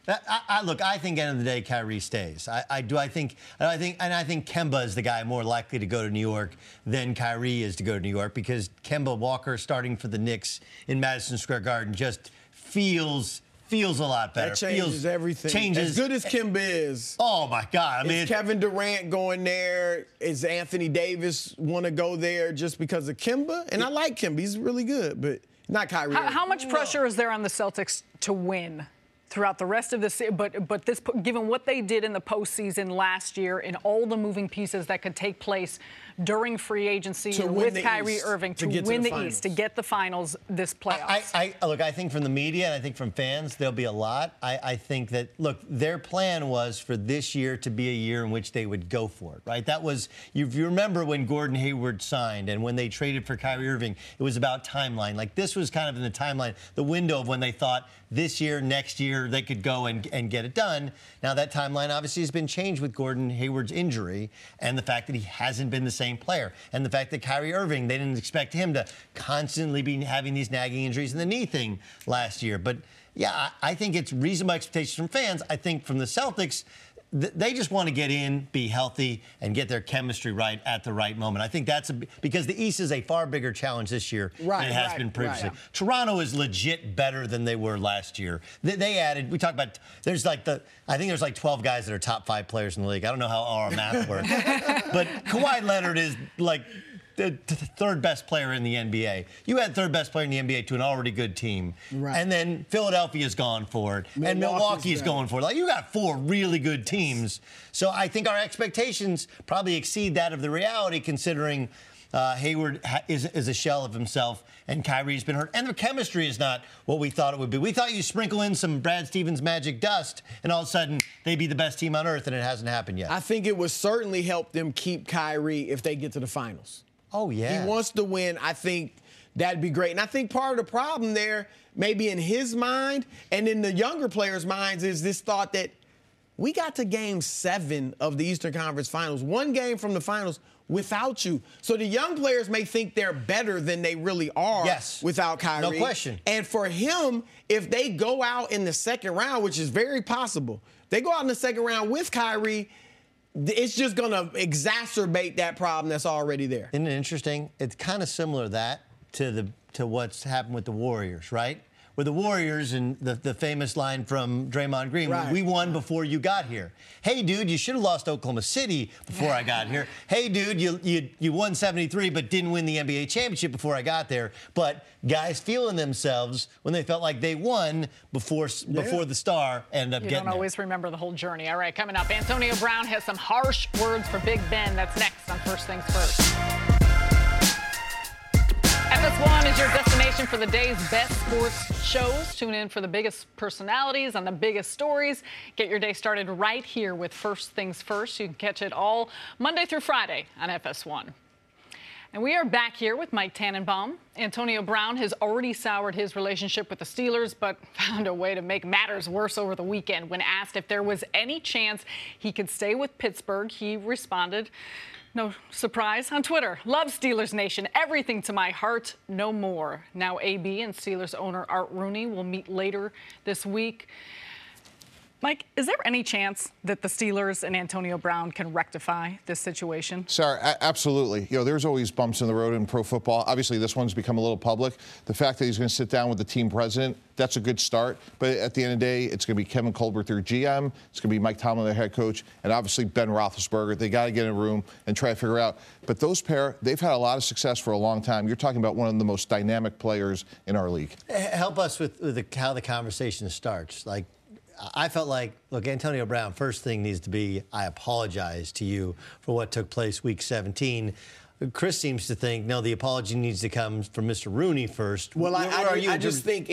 S2: I think end of the day, Kyrie stays. I think Kemba is the guy more likely to go to New York than Kyrie is to go to New York, because Kemba Walker starting for the Knicks in Madison Square Garden just feels a lot better.
S3: That changes everything. As good as Kemba is.
S2: Oh, my God.
S3: Is Kevin Durant going there? Is Anthony Davis want to go there just because of Kemba? And I like Kemba. He's really good, but not Kyrie.
S1: How much pressure is there on the Celtics to win throughout the rest of the season? But given what they did in the postseason last year and all the moving pieces that could take place during free agency with Kyrie Irving to win the East, to get the finals this playoffs.
S2: I think from the media and I think from fans, there'll be a lot. I think that, look, their plan was for this year to be a year in which they would go for it, right? That was, if you remember when Gordon Hayward signed and when they traded for Kyrie Irving, it was about timeline. Like, this was kind of in the timeline, the window of when they thought this year, next year, they could go and get it done. Now, that timeline obviously has been changed with Gordon Hayward's injury and the fact that he hasn't been the same player, and the fact that Kyrie Irving, they didn't expect him to constantly be having these nagging injuries in the knee thing last year. But yeah, I think it's reasonable expectations from fans. I think from the Celtics, they just want to get in, be healthy, and get their chemistry right at the right moment. I think that's because the East is a far bigger challenge this year than it has been previously. Right. Toronto is legit better than they were last year. They added, we talked about, I think there's like 12 guys that are top 5 players in the league. I don't know how our math works. But Kawhi Leonard is like the third best player in the NBA. You had third best player in the NBA to an already good team. Right. And then Philadelphia's gone for it. And Milwaukee's going for it. Like, you got 4 really good teams. So I think our expectations probably exceed that of the reality, considering Hayward is a shell of himself and Kyrie's been hurt. And the chemistry is not what we thought it would be. We thought you sprinkle in some Brad Stevens magic dust and all of a sudden they'd be the best team on earth, and it hasn't happened yet.
S3: I think it would certainly help them keep Kyrie if they get to the finals.
S2: Oh, yeah.
S3: He wants to win. I think that'd be great. And I think part of the problem there, maybe in his mind and in the younger players' minds, is this thought that we got to Game 7 of the Eastern Conference Finals, 1 game from the finals, without you. So the young players may think they're better than they really are without Kyrie.
S2: No question.
S3: And for him, if they go out in the second round, which is very possible, they go out in the second round with Kyrie, it's just going to exacerbate that problem that's already there.
S2: Isn't it interesting? It's kind of similar to what's happened with the Warriors, right? With the Warriors and the famous line from Draymond Green, we won before you got here. Hey, dude, you should have lost Oklahoma City before I got here. Hey, dude, you won 73 but didn't win the NBA championship before I got there. But guys feeling themselves when they felt like they won before the star ended up getting there.
S1: You don't always remember the whole journey. All right, coming up, Antonio Brown has some harsh words for Big Ben. That's next on First Things First. FS1 is your destination for the day's best sports shows. Tune in for the biggest personalities and the biggest stories. Get your day started right here with First Things First. You can catch it all Monday through Friday on FS1. And we are back here with Mike Tannenbaum. Antonio Brown has already soured his relationship with the Steelers, but found a way to make matters worse over the weekend. When asked if there was any chance he could stay with Pittsburgh, he responded, no surprise, on Twitter, "Love Steelers Nation, everything to my heart, no more." Now AB and Steelers owner Art Rooney will meet later this week. Mike, is there any chance that the Steelers and Antonio Brown can rectify this situation?
S8: Sarah, absolutely. There's always bumps in the road in pro football. Obviously, this one's become a little public. The fact that he's going to sit down with the team president, that's a good start. But at the end of the day, it's going to be Kevin Colbert, their GM. It's going to be Mike Tomlin, their head coach, and obviously Ben Roethlisberger. They got to get in a room and try to figure out. But those pair, they've had a lot of success for a long time. You're talking about one of the most dynamic players in our league.
S2: Help us with how the conversation starts. Like, I felt like, look, Antonio Brown, first thing needs to be, I apologize to you for what took place week 17. Chris seems to think, no, the apology needs to come from Mr. Rooney first.
S3: Well, I just think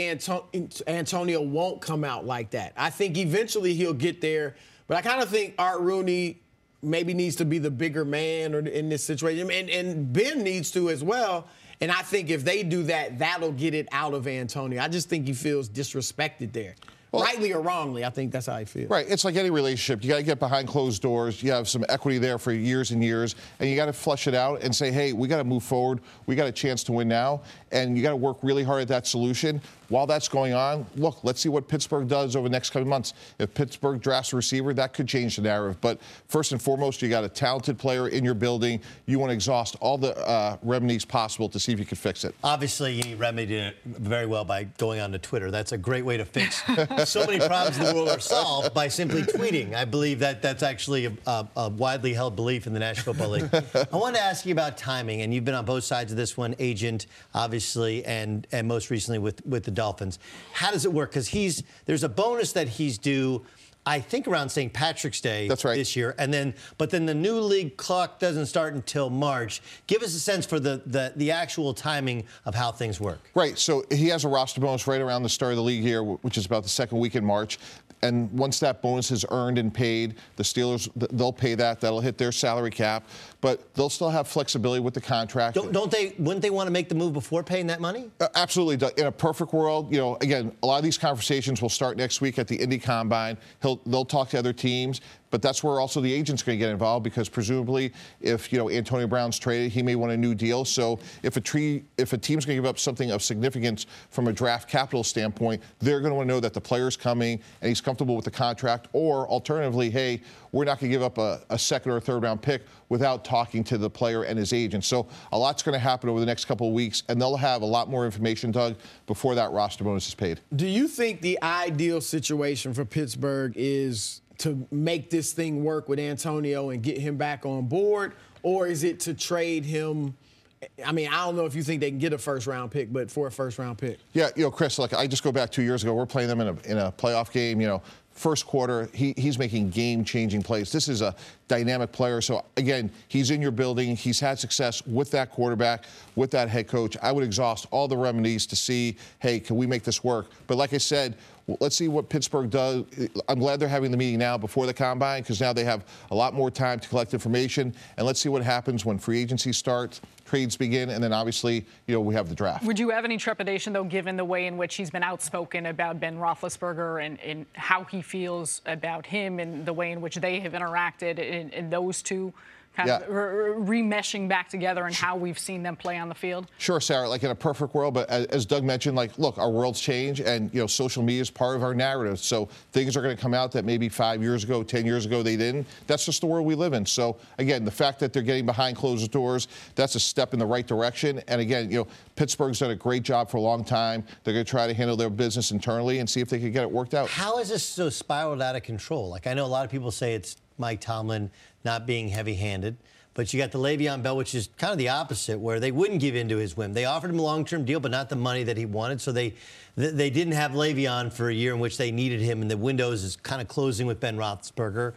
S3: Antonio won't come out like that. I think eventually he'll get there, but I kind of think Art Rooney maybe needs to be the bigger man in this situation, and Ben needs to as well. And I think if they do that, that'll get it out of Antonio. I just think he feels disrespected there. Well, rightly or wrongly, I think that's how I feel.
S8: Right. It's like any relationship. You got to get behind closed doors. You have some equity there for years and years, and you got to flush it out and say, hey, we got to move forward. We got a chance to win now, and you got to work really hard at that solution. While that's going on, look, let's see what Pittsburgh does over the next couple months. If Pittsburgh drafts a receiver, that could change the narrative. But first and foremost, you got a talented player in your building. You want to exhaust all the remedies possible to see if you can fix it.
S2: Obviously, you remedied it very well by going on to Twitter. That's a great way to fix so many problems in the world are solved by simply tweeting. I believe that's actually a widely held belief in the National Football League. I wanted to ask you about timing, and you've been on both sides of this one, agent, obviously, and most recently with the Dolphins. How does it work? Because there's a bonus that he's due, I think, around St. Patrick's Day this year, but then the new league clock doesn't start until March. Give us a sense for the actual timing of how things work.
S8: Right. So he has a roster bonus right around the start of the league here, which is about the second week in March. And once that bonus is earned and paid, the Steelers, they'll pay that. That'll hit their salary cap. But they'll still have flexibility with the contract.
S2: Wouldn't they want to make the move before paying that money?
S8: Absolutely. In a perfect world, again, a lot of these conversations will start next week at the Indy Combine. They'll talk to other teams. But that's where also the agent's going to get involved, because presumably if Antonio Brown's traded, he may want a new deal. So if a team's going to give up something of significance from a draft capital standpoint, they're going to want to know that the player's coming and he's comfortable with the contract. Or alternatively, hey, we're not going to give up a second or third round pick without talking to the player and his agent. So a lot's going to happen over the next couple of weeks, and they'll have a lot more information, Doug, before that roster bonus is paid.
S3: Do you think the ideal situation for Pittsburgh is to make this thing work with Antonio and get him back on board, or is it to trade him? I mean, I don't know if you think they can get a first-round pick, but for a first-round pick.
S8: Yeah, Chris, I just go back 2 years ago. We're playing them in a playoff game, First quarter, he's making game-changing plays. This is a dynamic player. So, again, he's in your building. He's had success with that quarterback, with that head coach. I would exhaust all the remedies to see, hey, can we make this work? But like I said, let's see what Pittsburgh does. I'm glad they're having the meeting now before the Combine, because now they have a lot more time to collect information. And let's see what happens when free agency starts, trades begin, and then obviously, we have the draft.
S1: Would you have any trepidation, though, given the way in which he's been outspoken about Ben Roethlisberger and how he feels about him and the way in which they have interacted in those two kind of remeshing back together and how we've seen them play on the field?
S8: Sure, Sarah, in a perfect world, but as Doug mentioned, look, our world's changed, and, social media is part of our narrative. So things are going to come out that maybe 5 years ago, 10 years ago, they didn't. That's just the world we live in. So, again, the fact that they're getting behind closed doors, that's a step in the right direction. And, again, Pittsburgh's done a great job for a long time. They're going to try to handle their business internally and see if they can get it worked out.
S2: How is this so spiraled out of control? I know a lot of people say it's Mike Tomlin not being heavy-handed, but you got the Le'Veon Bell, which is kind of the opposite, where they wouldn't give in to his whim. They offered him a long-term deal, but not the money that he wanted, so they didn't have Le'Veon for a year in which they needed him, and the windows is kind of closing with Ben Roethlisberger.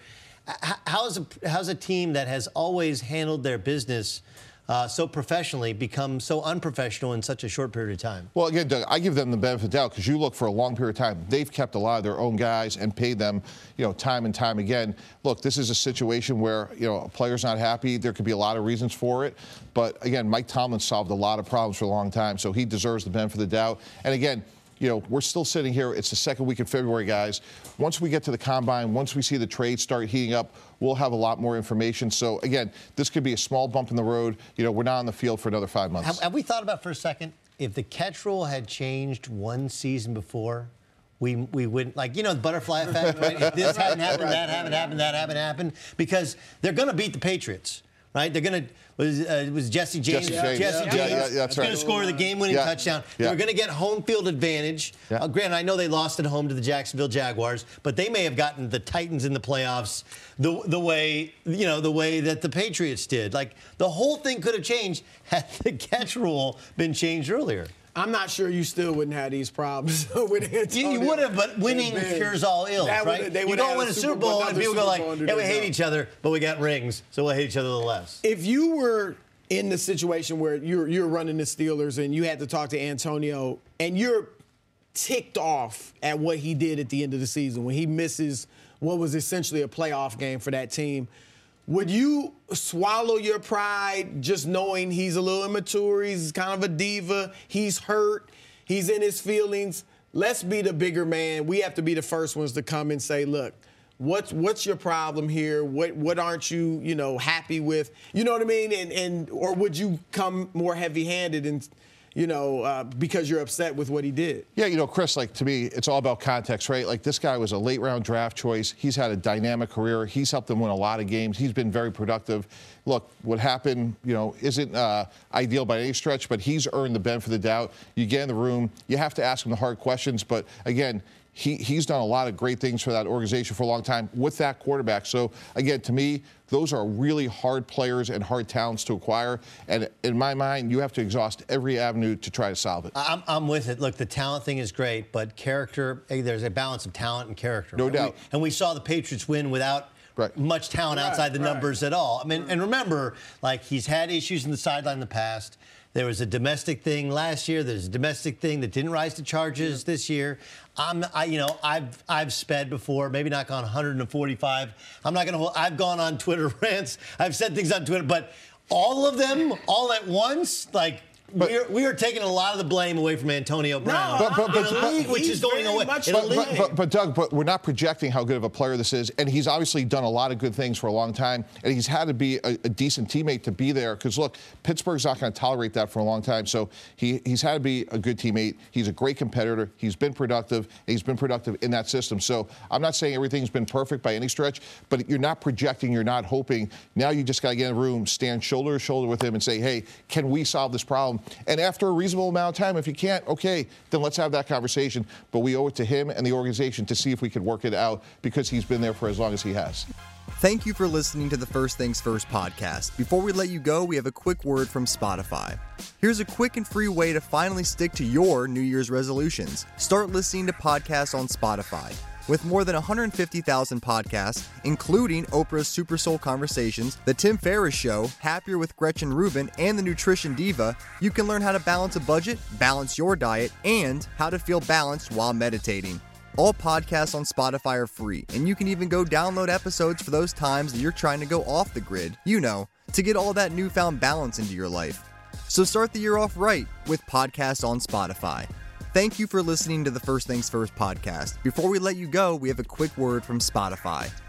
S2: How's a team that has always handled their business so professionally become so unprofessional in such a short period of time?
S8: Well, again, Doug, I give them the benefit of the doubt, because you look for a long period of time. They've kept a lot of their own guys and paid them, time and time again. Look, this is a situation where, a player's not happy. There could be a lot of reasons for it. But, again, Mike Tomlin solved a lot of problems for a long time, so he deserves the benefit of the doubt. And, again, we're still sitting here. It's the second week in February, guys. Once we get to the Combine, once we see the trade start heating up, we'll have a lot more information. So, again, this could be a small bump in the road. We're not on the field for another 5 months.
S2: Have we thought about for a second, if the catch rule had changed one season before, we wouldn't, like, the butterfly effect, right? If this hadn't happened, that hadn't happened, that hadn't happened, because they're going to beat the Patriots, right? They're going to, was Jesse James?
S8: Jesse James, that's right.
S2: Going to score the game-winning touchdown. They're going to get home field advantage. Granted, I know they lost at home to the Jacksonville Jaguars, but they may have gotten the Titans in the playoffs the way that the Patriots did. Like, the whole thing could have changed had the catch rule been changed earlier.
S3: I'm not sure you still wouldn't have these problems with Antonio.
S2: You would have, but winning cures all ills, right? You don't win a Super Bowl, and people go like, yeah, we hate each other, but we got rings, so we'll hate each other a little less.
S3: If you were in the situation where you're running the Steelers and you had to talk to Antonio, and you're ticked off at what he did at the end of the season, when he misses what was essentially a playoff game for that team, would you swallow your pride just knowing he's a little immature, he's kind of a diva, he's hurt, he's in his feelings? Let's be the bigger man. We have to be the first ones to come and say, look, what's your problem here? What aren't you, happy with? You know what I mean? And or would you come more heavy-handed and because you're upset with what he did?
S8: Yeah, Chris, to me, it's all about context, right? Like, this guy was a late-round draft choice. He's had a dynamic career. He's helped them win a lot of games. He's been very productive. Look, what happened, isn't ideal by any stretch, but he's earned the benefit of the doubt. You get in the room, you have to ask him the hard questions, but, again, he's done a lot of great things for that organization for a long time with that quarterback. So, again, to me, those are really hard players and hard talents to acquire. And in my mind, you have to exhaust every avenue to try to solve it.
S2: I'm with it. Look, the talent thing is great, but character, there's a balance of talent and character.
S8: No doubt.
S2: And we saw the Patriots win without much talent outside the numbers at all. I mean, and remember, he's had issues in the sideline in the past. There was a domestic thing last year. There's a domestic thing that didn't rise to charges this year. I've sped before, maybe not gone 145. I'm not going to. I've gone on Twitter rants. I've said things on Twitter, but all of them, all at once, we are taking a lot of the blame away from Antonio Brown. Which is going away.
S8: But Doug, we're not projecting how good of a player this is, and he's obviously done a lot of good things for a long time, and he's had to be a decent teammate to be there. Because look, Pittsburgh's not going to tolerate that for a long time. So he's had to be a good teammate. He's a great competitor. He's been productive. And he's been productive in that system. So I'm not saying everything's been perfect by any stretch, but you're not projecting. You're not hoping. Now you just got to get in a room, stand shoulder to shoulder with him, and say, hey, can we solve this problem? And after a reasonable amount of time, if you can't, okay, then let's have that conversation. But we owe it to him and the organization to see if we can work it out, because he's been there for as long as he has.
S11: Thank you for listening to the First Things First podcast. Before we let you go, we have a quick word from Spotify. Here's a quick and free way to finally stick to your New Year's resolutions. Start listening to podcasts on Spotify. With more than 150,000 podcasts, including Oprah's Super Soul Conversations, The Tim Ferriss Show, Happier with Gretchen Rubin, and The Nutrition Diva, you can learn how to balance a budget, balance your diet, and how to feel balanced while meditating. All podcasts on Spotify are free, and you can even go download episodes for those times that you're trying to go off the grid, to get all that newfound balance into your life. So start the year off right with podcasts on Spotify. Thank you for listening to the First Things First podcast. Before we let you go, we have a quick word from Spotify.